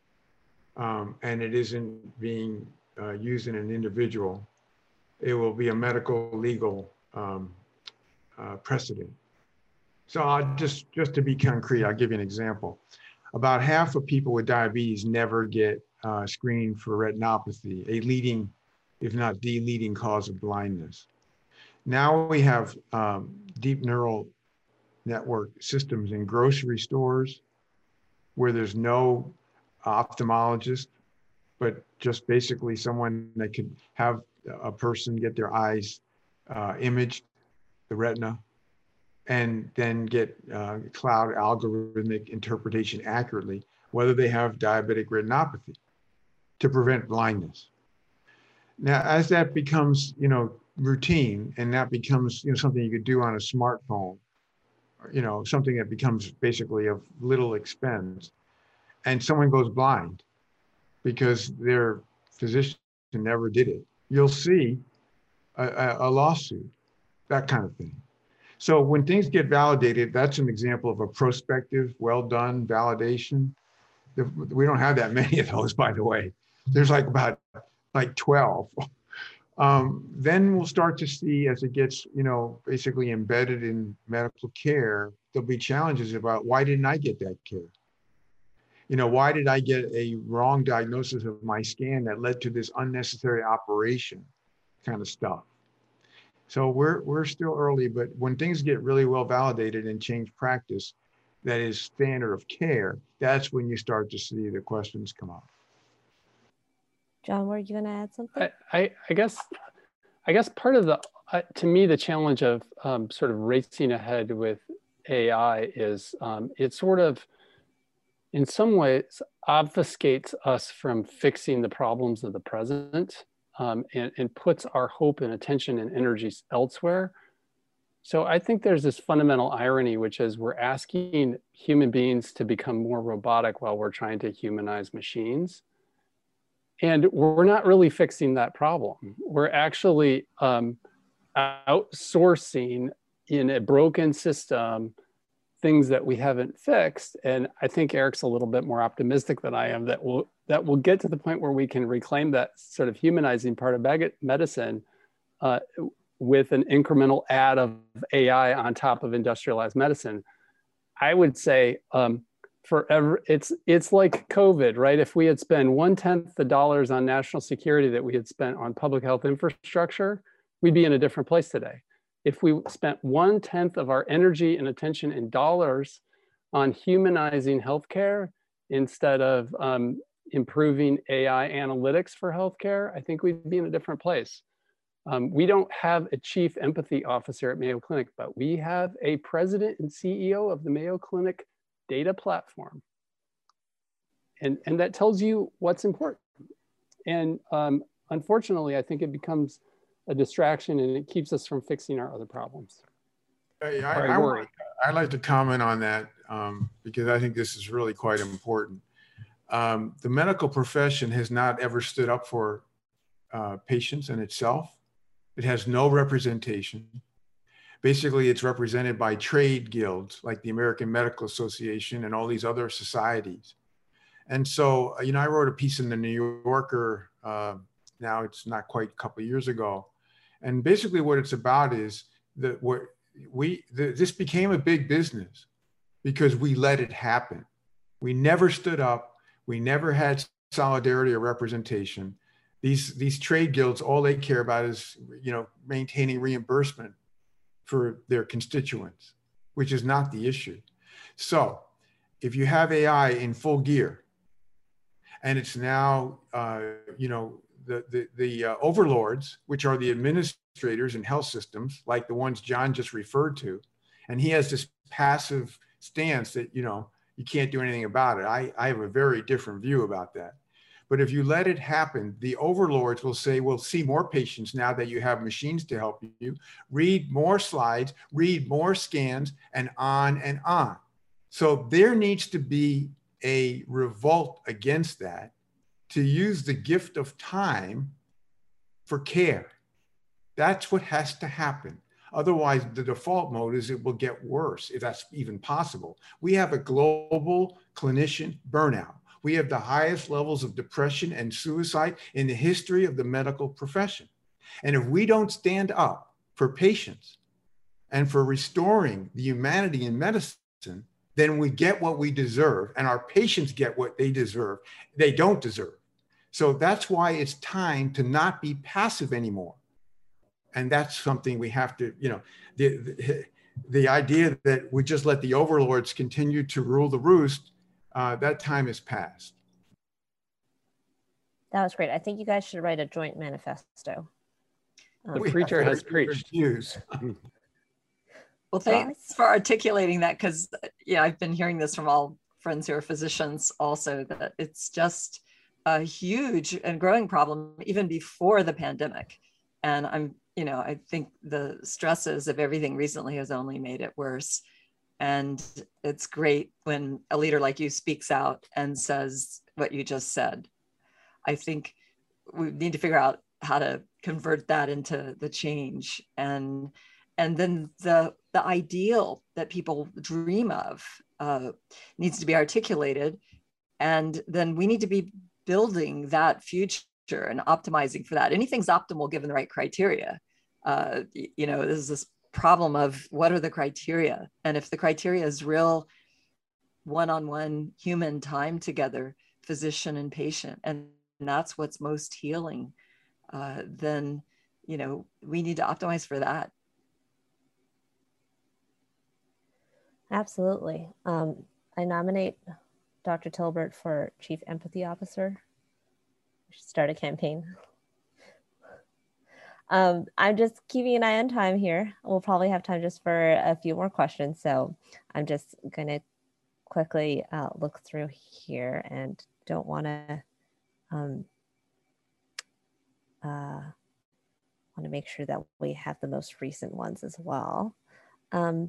um, and it isn't being uh, used in an individual, it will be a medical legal um, uh, precedent. So I'll just just to be concrete, I'll give you an example. About half of people with diabetes never get uh, screened for retinopathy, a leading, if not the leading cause of blindness. Now we have um, deep neural network systems in grocery stores where there's no ophthalmologist, but just basically someone that could have a person get their eyes uh, imaged, the retina, and then get uh, cloud algorithmic interpretation accurately, whether they have diabetic retinopathy to prevent blindness. Now, as that becomes, you know, routine, and that becomes, you know, something you could do on a smartphone, you know, something that becomes basically of little expense, and someone goes blind because their physician never did it, you'll see a, a, a lawsuit, that kind of thing. So when things get validated, that's an example of a prospective, well done validation. We don't have that many of those, by the way. There's like about like twelve. Um, then we'll start to see, as it gets, you know, basically embedded in medical care, there'll be challenges about why didn't I get that care? You know, why did I get a wrong diagnosis of my scan that led to this unnecessary operation kind of stuff? So we're, we're still early, but when things get really well validated and change practice, that is standard of care, that's when you start to see the questions come up. John, were you going to add something? I, I, I guess, I guess part of the, uh, to me, the challenge of um, sort of racing ahead with A I is um, it sort of, in some ways, obfuscates us from fixing the problems of the present um, and, and puts our hope and attention and energies elsewhere. So I think there's this fundamental irony, which is we're asking human beings to become more robotic while we're trying to humanize machines. And we're not really fixing that problem. We're actually um, outsourcing in a broken system things that we haven't fixed. And I think Eric's a little bit more optimistic than I am that we'll, that we'll get to the point where we can reclaim that sort of humanizing part of medicine uh, with an incremental add of A I on top of industrialized medicine. I would say um, forever, it's, it's like COVID, right? If we had spent one tenth the dollars on national security that we had spent on public health infrastructure, we'd be in a different place today. If we spent one tenth of our energy and attention in dollars on humanizing healthcare instead of um, improving A I analytics for healthcare, I think we'd be in a different place. Um, we don't have a chief empathy officer at Mayo Clinic, but we have a president and C E O of the Mayo Clinic data platform. And, and that tells you what's important. And um, unfortunately, I think it becomes a distraction and it keeps us from fixing our other problems. I, I, I worry. I'd like to comment on that um, because I think this is really quite important. Um, the medical profession has not ever stood up for uh, patients in itself. It has no representation. Basically, it's represented by trade guilds like the American Medical Association and all these other societies. And so, you know, I wrote a piece in the New Yorker, uh, now it's not quite a couple of years ago. And basically what it's about is that what we, the, this became a big business because we let it happen. We never stood up. We never had solidarity or representation. These, these trade guilds, all they care about is, you know, maintaining reimbursement for their constituents, which is not the issue. So if you have A I in full gear and it's now, uh, you know, the, the, the uh, overlords, which are the administrators in health systems, like the ones John just referred to, and he has this passive stance that, you know, you can't do anything about it. I, I have a very different view about that. But if you let it happen, the overlords will say, we'll see more patients now that you have machines to help you, read more slides, read more scans, and on and on. So there needs to be a revolt against that, to use the gift of time for care. That's what has to happen. Otherwise, the default mode is it will get worse, if that's even possible. We have a global clinician burnout. We have the highest levels of depression and suicide in the history of the medical profession. And if we don't stand up for patients and for restoring the humanity in medicine, then we get what we deserve and our patients get what they deserve, they don't deserve. So that's why it's time to not be passive anymore. And that's something we have to, you know, the, the, the idea that we just let the overlords continue to rule the roost, Uh, that time is past. That was great. I think you guys should write a joint manifesto. Um, the preacher has preached. Well, thanks for articulating that, because yeah, I've been hearing this from all friends who are physicians also, that it's just a huge and growing problem even before the pandemic. And I'm, you know, I think the stresses of everything recently has only made it worse. And it's great when a leader like you speaks out and says what you just said. I think we need to figure out how to convert that into the change. And, and then the, the ideal that people dream of uh, needs to be articulated. And then we need to be building that future and optimizing for that. Anything's optimal given the right criteria. Uh, you know, this is this problem of what are the criteria, and if the criteria is real one-on-one human time together, physician and patient, and that's what's most healing, uh, then you know we need to optimize for that. Absolutely. um, I nominate Doctor Tilbert for Chief Empathy Officer. We should start a campaign. Um, I'm just keeping an eye on time here. We'll probably have time just for a few more questions. So I'm just going to quickly uh, look through here and don't want to um, uh, want to make sure that we have the most recent ones as well. Um,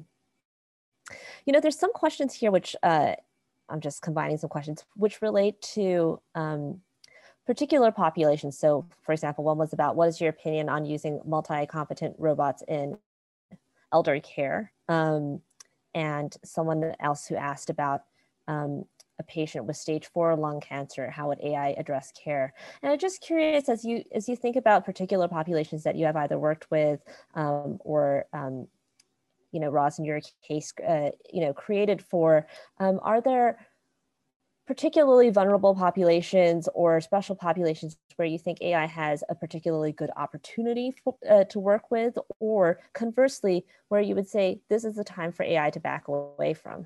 you know, there's some questions here which uh, I'm just combining some questions which relate to um, particular populations. So, for example, one was about what is your opinion on using multi-competent robots in elderly care? Um, and someone else who asked about um, a patient with stage four lung cancer, how would A I address care? And I'm just curious, as you as you think about particular populations that you have either worked with um, or um, you know, Roz, in your case, uh, you know, created for, um, are there particularly vulnerable populations or special populations where you think A I has a particularly good opportunity for, uh, to work with, or conversely, where you would say this is the time for A I to back away from?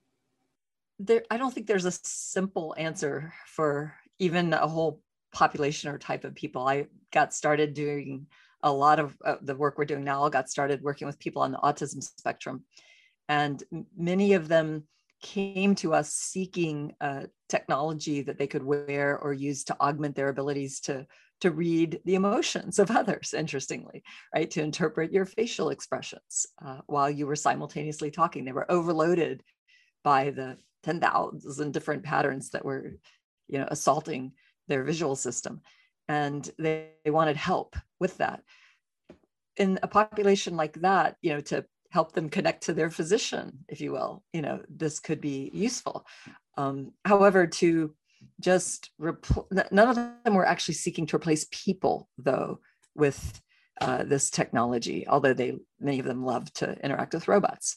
There, I don't think there's a simple answer for even a whole population or type of people. I got started doing a lot of uh, the work we're doing now. I got started working with people on the autism spectrum, and many of them came to us seeking uh, technology that they could wear or use to augment their abilities to, to read the emotions of others, interestingly, right? To interpret your facial expressions uh, while you were simultaneously talking. They were overloaded by the ten thousand different patterns that were, you know, assaulting their visual system. And they, they wanted help with that. In a population like that, you know, to help them connect to their physician, if you will, you know, this could be useful. Um, however, to just, rep- none of them were actually seeking to replace people, though, with uh, this technology, although they, many of them love to interact with robots.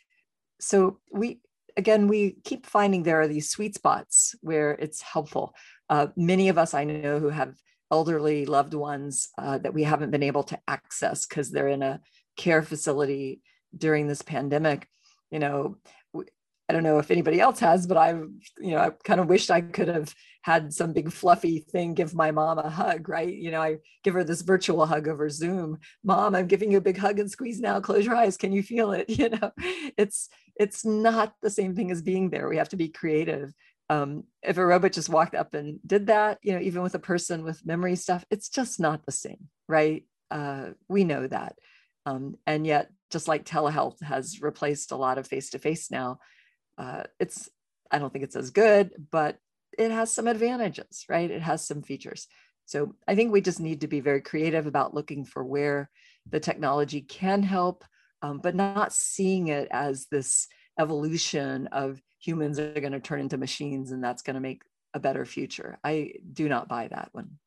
So we, again, we keep finding there are these sweet spots where it's helpful. Uh, many of us I know who have elderly loved ones uh, that we haven't been able to access because they're in a care facility during this pandemic. You know, I don't know if anybody else has, but I've, you know, I kind of wished I could have had some big fluffy thing, give my mom a hug, right? You know, I give her this virtual hug over Zoom. Mom, I'm giving you a big hug and squeeze now, close your eyes. Can you feel it? You know, it's, it's not the same thing as being there. We have to be creative. Um, if a robot just walked up and did that, you know, even with a person with memory stuff, it's just not the same, right? Uh, we know that. Um, and yet, just like telehealth has replaced a lot of face-to-face now, uh, it's, I don't think it's as good, but it has some advantages, right? It has some features. So I think we just need to be very creative about looking for where the technology can help, um, but not seeing it as this evolution of humans are going to turn into machines and that's going to make a better future. I do not buy that one.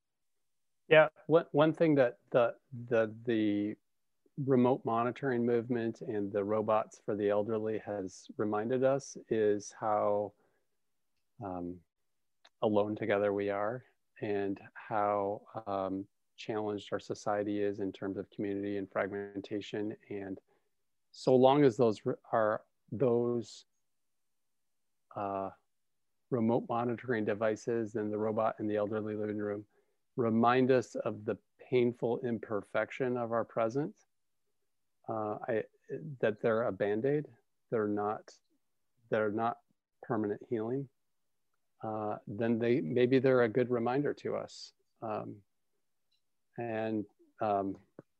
Yeah, one, one thing that the, the, the remote monitoring movement and the robots for the elderly has reminded us is how um, alone together we are, and how um, challenged our society is in terms of community and fragmentation. And so long as those are those uh, remote monitoring devices and the robot in the elderly living room remind us of the painful imperfection of our present, uh, I, that they're a Band-Aid, they're not, they're not permanent healing, uh, then they, maybe they're a good reminder to us. Um, and um,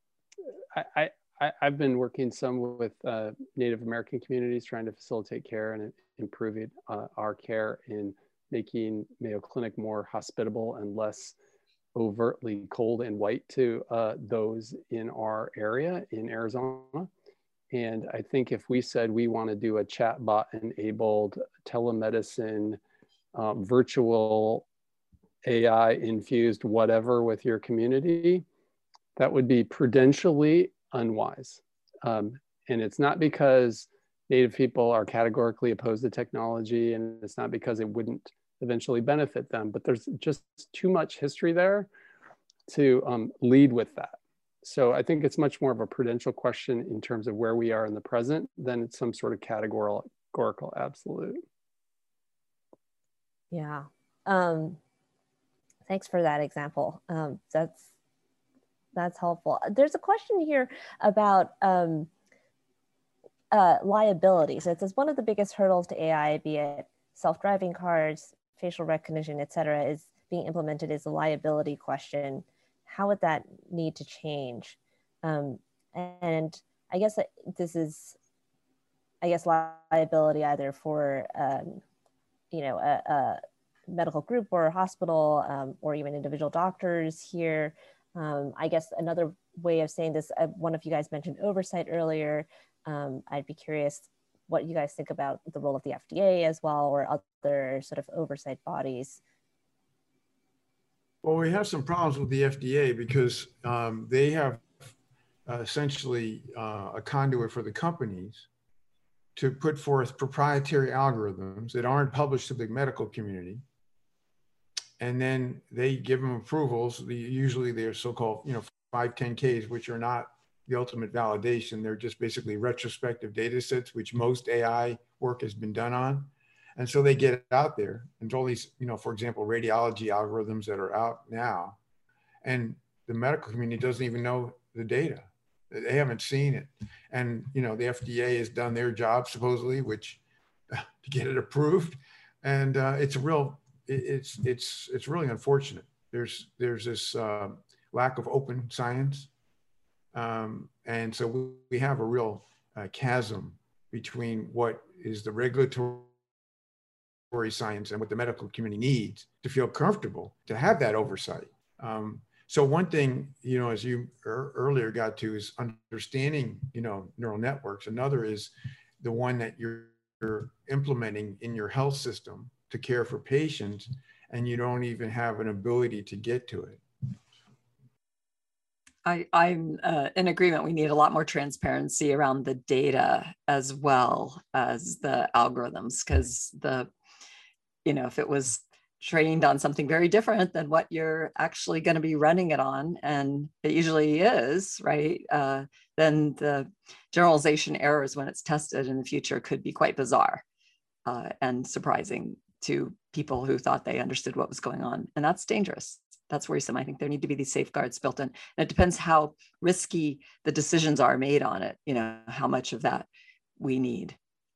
I, I, I've been working some with uh, Native American communities, trying to facilitate care and improving uh, our care in making Mayo Clinic more hospitable and less overtly cold and white to uh, those in our area in Arizona. And I think if we said we want to do a chatbot enabled telemedicine, uh, virtual A I infused whatever with your community, that would be prudentially unwise. Um, and it's not because Native people are categorically opposed to technology, and it's not because it wouldn't eventually benefit them, but there's just too much history there to um, lead with that. So I think it's much more of a prudential question in terms of where we are in the present than it's some sort of categorical absolute. Yeah. Um, thanks for that example. Um, that's, that's helpful. There's a question here about um, uh, liabilities. It says one of the biggest hurdles to A I, be it self-driving cars, facial recognition, et cetera, is being implemented is a liability question. How would that need to change? Um, and I guess this is, I guess, liability either for, um, you know, a, a medical group or a hospital, um, or even individual doctors here. Um, I guess another way of saying this, uh, one of you guys mentioned oversight earlier. Um, I'd be curious what you guys think about the role of the F D A as well, or other sort of oversight bodies. Well, we have some problems with the F D A because um, they have uh, essentially uh, a conduit for the companies to put forth proprietary algorithms that aren't published to the medical community. And then they give them approvals. The, usually they're so-called, you know, five ten Ks, which are not the ultimate validation. They're just basically retrospective data sets, which most A I work has been done on. And so they get it out there, and all these, you know, for example, radiology algorithms that are out now, and the medical community doesn't even know the data. They haven't seen it. And, you know, the F D A has done their job supposedly, which to get it approved. And uh, it's a real, it, it's, it's, it's really unfortunate. There's, there's this uh, lack of open science. Um, and so we, we have a real uh, chasm between what is the regulatory science and what the medical community needs to feel comfortable to have that oversight. Um, so one thing, you know, as you er, earlier got to, is understanding, you know, neural networks. Another is the one that you're, you're implementing in your health system to care for patients, and you don't even have an ability to get to it. I, I'm uh, in agreement. We need a lot more transparency around the data as well as the algorithms, because the, you know, if it was trained on something very different than what you're actually going to be running it on, and it usually is, right, uh, then the generalization errors when it's tested in the future could be quite bizarre uh, and surprising to people who thought they understood what was going on. And that's dangerous. That's worrisome. I think there need to be these safeguards built in. And it depends how risky the decisions are made on it, you know, how much of that we need.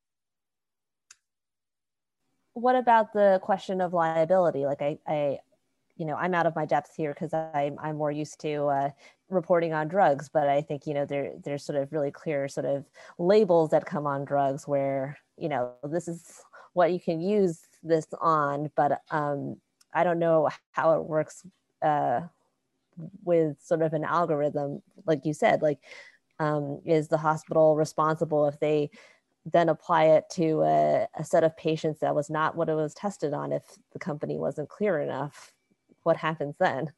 What about the question of liability? Like I, I you know, I'm out of my depth here because I'm, I'm more used to uh, reporting on drugs, but I think, you know, there, there's sort of really clear sort of labels that come on drugs where, you know, this is what you can use this on, but um, I don't know how it works uh, with sort of an algorithm, like you said, like um, is the hospital responsible if they then apply it to a, a set of patients that was not what it was tested on? If the company wasn't clear enough, what happens then?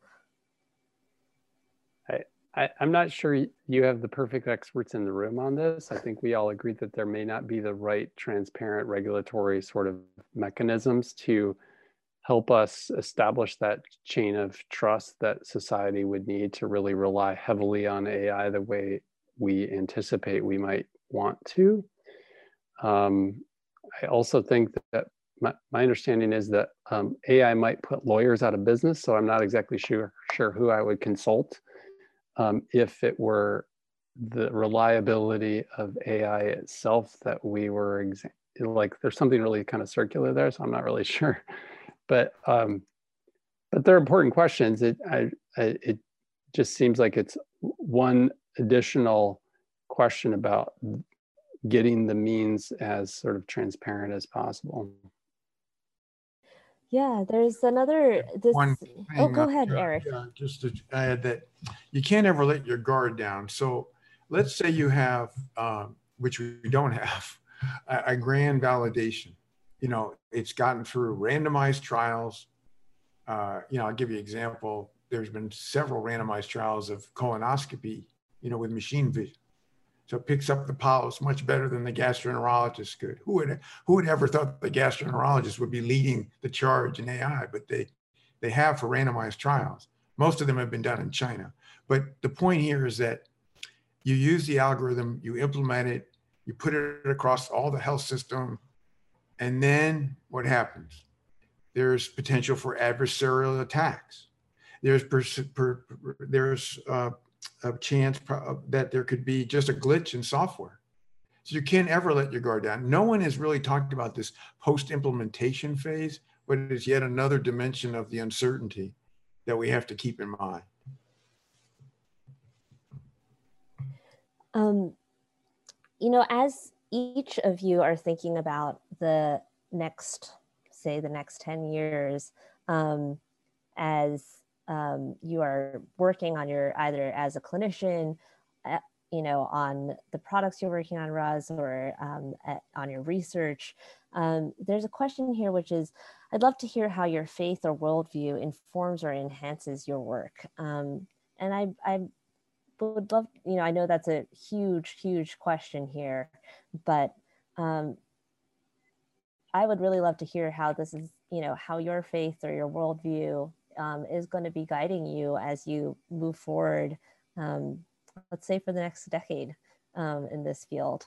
I, I, I'm not sure you have the perfect experts in the room on this. I think we all agree that there may not be the right transparent regulatory sort of mechanisms to help us establish that chain of trust that society would need to really rely heavily on A I the way we anticipate we might want to. Um, I also think that my, my understanding is that um, A I might put lawyers out of business, so I'm not exactly sure, sure who I would consult um, if it were the reliability of A I itself that we were, exa- like there's something really kind of circular there, so I'm not really sure. But um, but they're important questions. It I, I it just seems like it's one additional question about getting the means as sort of transparent as possible. Yeah, there's another. This. One thing, Oh, go uh, ahead, uh, Eric. yeah, just to add that you can't ever let your guard down. So let's say you have, um, which we don't have, a, a grand validation. You know, it's gotten through randomized trials. Uh, you know, I'll give you an example. There's been several randomized trials of colonoscopy, you know, with machine vision. So it picks up the polyps much better than the gastroenterologist could. Who would who would ever thought the gastroenterologist would be leading the charge in A I? But they they have for randomized trials. Most of them have been done in China. But the point here is that you use the algorithm, you implement it, you put it across all the health system, and then what happens? There's potential for adversarial attacks. There's per, per, there's uh, a chance that there could be just a glitch in software. So you can't ever let your guard down. No one has really talked about this post-implementation phase, but it's yet another dimension of the uncertainty that we have to keep in mind. Um, you know, as each of you are thinking about the next, say the next ten years, um, as um, you are working on your, either as a clinician, uh, you know, on the products you're working on, Roz, or um, at, on your research, um, there's a question here, which is, I'd love to hear how your faith or worldview informs or enhances your work. Um, and I, I would love, you know, I know that's a huge, huge question here, but um, I would really love to hear how this is, you know, how your faith or your worldview um, is going to be guiding you as you move forward, um, let's say for the next decade um, in this field.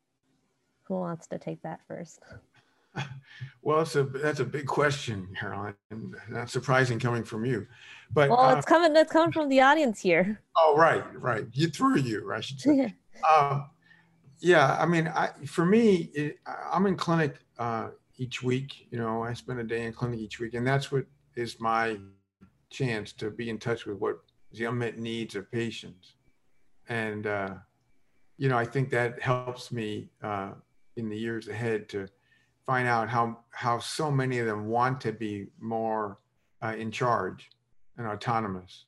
Who wants to take that first? Well, it's a, that's a big question, Caroline, and not surprising coming from you. But well, uh, it's coming. It's coming from the audience here. Oh, right, right. You through you, I should say. um, yeah, I mean, I, for me, it, I'm in clinic uh, each week. You know, I spend a day in clinic each week, and that's what is my chance to be in touch with what the unmet needs of patients. And uh, you know, I think that helps me uh, in the years ahead to find out how how so many of them want to be more uh, in charge and autonomous,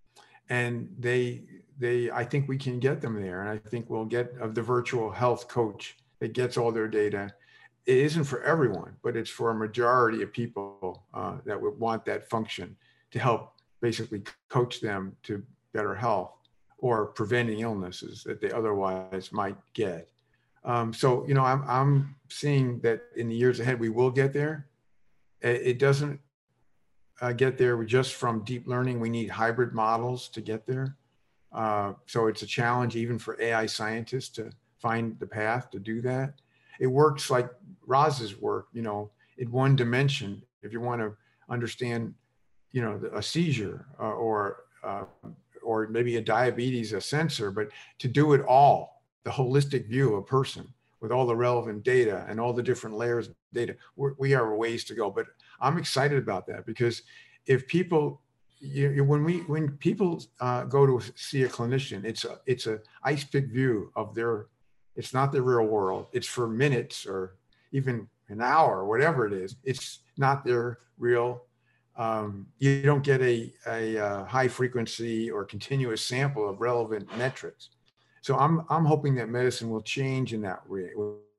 and they they I think we can get them there, and I think we'll get of the virtual health coach that gets all their data. It isn't for everyone, but it's for a majority of people uh, that would want that function to help basically coach them to better health or preventing illnesses that they otherwise might get. Um, so, you know, I'm, I'm seeing that in the years ahead, we will get there. It doesn't uh, get there just from deep learning. We need hybrid models to get there. Uh, so it's a challenge even for A I scientists to find the path to do that. It works like Roz's work, you know, in one dimension. If you want to understand, you know, a seizure uh, or, uh, or maybe a diabetes, a sensor, but to do it all, the holistic view of a person with all the relevant data and all the different layers of data, we're, we are a ways to go. But I'm excited about that because if people, you, when we when people uh, go to see a clinician, it's a it's a ice pick view of their, it's not the real world. It's for minutes or even an hour, or whatever it is. It's not their real. Um, you don't get a, a, a high frequency or continuous sample of relevant metrics. So I'm, I'm hoping that medicine will change in that way.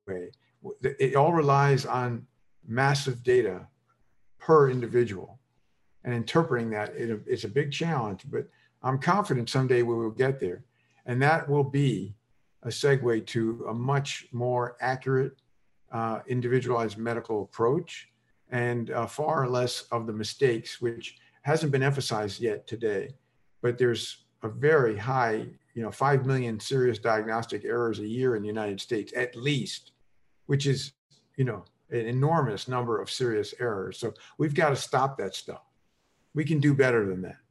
It all relies on massive data per individual, and interpreting that, it, it's a big challenge, but I'm confident someday we will get there. And that will be a segue to a much more accurate, uh, individualized medical approach, and uh, far less of the mistakes, which hasn't been emphasized yet today. But there's a very high, you know, five million serious diagnostic errors a year in the United States, at least, which is, you know, an enormous number of serious errors. So we've got to stop that stuff. We can do better than that.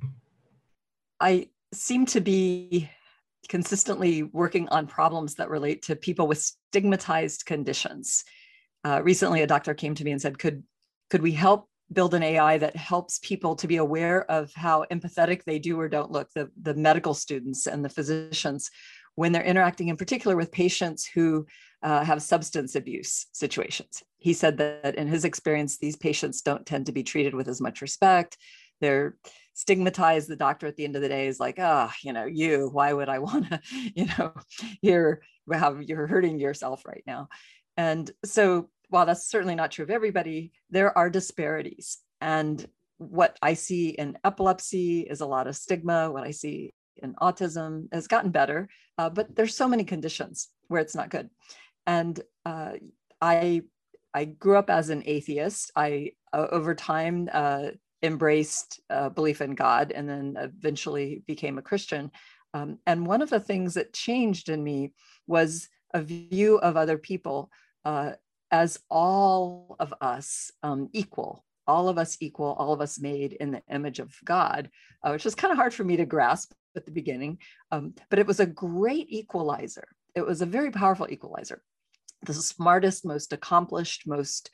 I seem to be consistently working on problems that relate to people with stigmatized conditions. Uh, recently, a doctor came to me and said, could, could we help build an A I that helps people to be aware of how empathetic they do or don't look, the, the medical students and the physicians, when they're interacting in particular with patients who uh, have substance abuse situations. He said that in his experience, these patients don't tend to be treated with as much respect. They're stigmatized. The doctor at the end of the day is like, ah, oh, you know, you, why would I want to, you know, hear how you're hurting yourself right now? And so while that's certainly not true of everybody, there are disparities. And what I see in epilepsy is a lot of stigma. What I see in autism has gotten better, uh, but there's so many conditions where it's not good. And uh, I, I grew up as an atheist. I, uh, over time, uh, embraced uh, belief in God, and then eventually became a Christian. Um, and one of the things that changed in me was a view of other people uh, as all of us um, equal, all of us equal, all of us made in the image of God, uh, which was kind of hard for me to grasp at the beginning, um, but it was a great equalizer. It was a very powerful equalizer. The smartest, most accomplished, most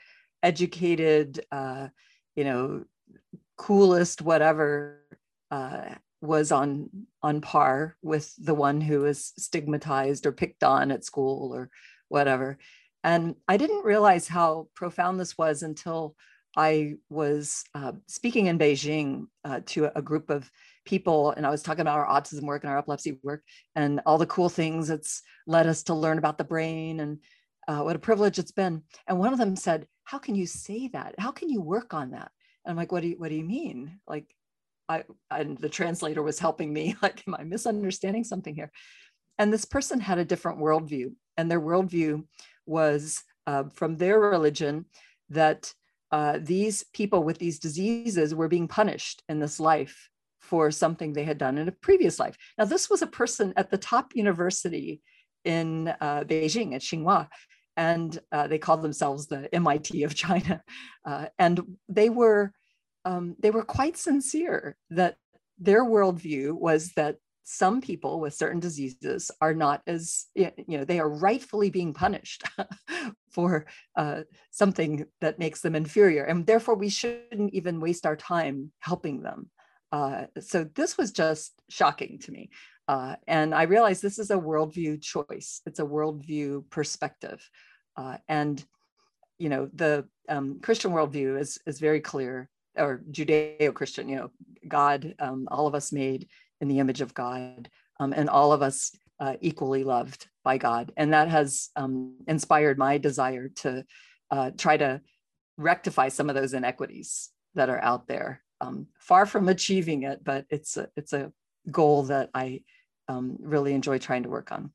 educated, uh, you know, coolest, whatever, uh, was on on par with the one who was stigmatized or picked on at school or whatever. And I didn't realize how profound this was until I was uh, speaking in Beijing uh, to a group of people, and I was talking about our autism work and our epilepsy work and all the cool things it's led us to learn about the brain, and uh, what a privilege it's been. And one of them said, "How can you say that? How can you work on that?" And I'm like, "What do you, what do you mean?" Like, I, and the translator was helping me, like, am I misunderstanding something here? And this person had a different worldview, and their worldview was uh, from their religion that uh, these people with these diseases were being punished in this life for something they had done in a previous life. Now, this was a person at the top university in uh, Beijing at Tsinghua, and uh, they called themselves the M I T of China. Uh, and they were Um, they were quite sincere that their worldview was that some people with certain diseases are not as, you know, they are rightfully being punished for uh, something that makes them inferior. And therefore, we shouldn't even waste our time helping them. Uh, so this was just shocking to me. Uh, and I realized this is a worldview choice. It's a worldview perspective. Uh, and, you know, the um, Christian worldview is, is very clear, or Judeo-Christian, you know, God, um, all of us made in the image of God, um, and all of us uh, equally loved by God. And that has um, inspired my desire to uh, try to rectify some of those inequities that are out there. Um, far from achieving it, but it's a, it's a goal that I um, really enjoy trying to work on.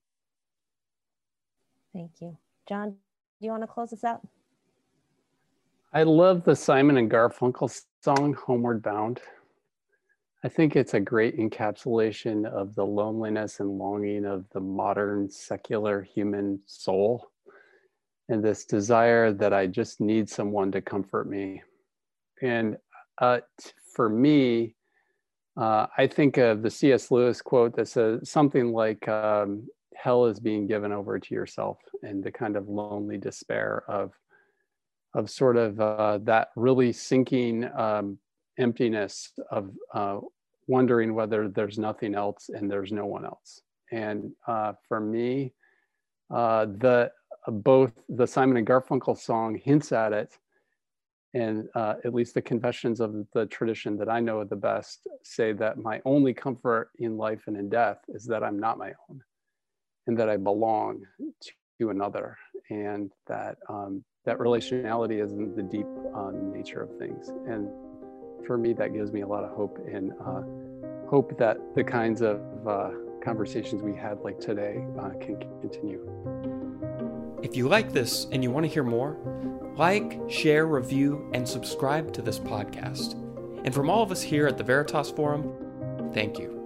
Thank you. John, do you want to close us out? I love the Simon and Garfunkel song, Homeward Bound. I think it's a great encapsulation of the loneliness and longing of the modern secular human soul, and this desire that I just need someone to comfort me. And uh, for me, uh, I think of the C S Lewis quote that says something like, um, hell is being given over to yourself, and the kind of lonely despair of of sort of uh, that really sinking um, emptiness of uh, wondering whether there's nothing else and there's no one else. And uh, for me, uh, the uh, both the Simon and Garfunkel song hints at it, and uh, at least the confessions of the tradition that I know the best say that my only comfort in life and in death is that I'm not my own, and that I belong to another, and that um, that relationality is in the deep um, nature of things. And for me, that gives me a lot of hope, and uh, hope that the kinds of uh, conversations we had like today uh, can continue. If you like this and you want to hear more, like, share, review, and subscribe to this podcast. And from all of us here at the Veritas Forum, thank you.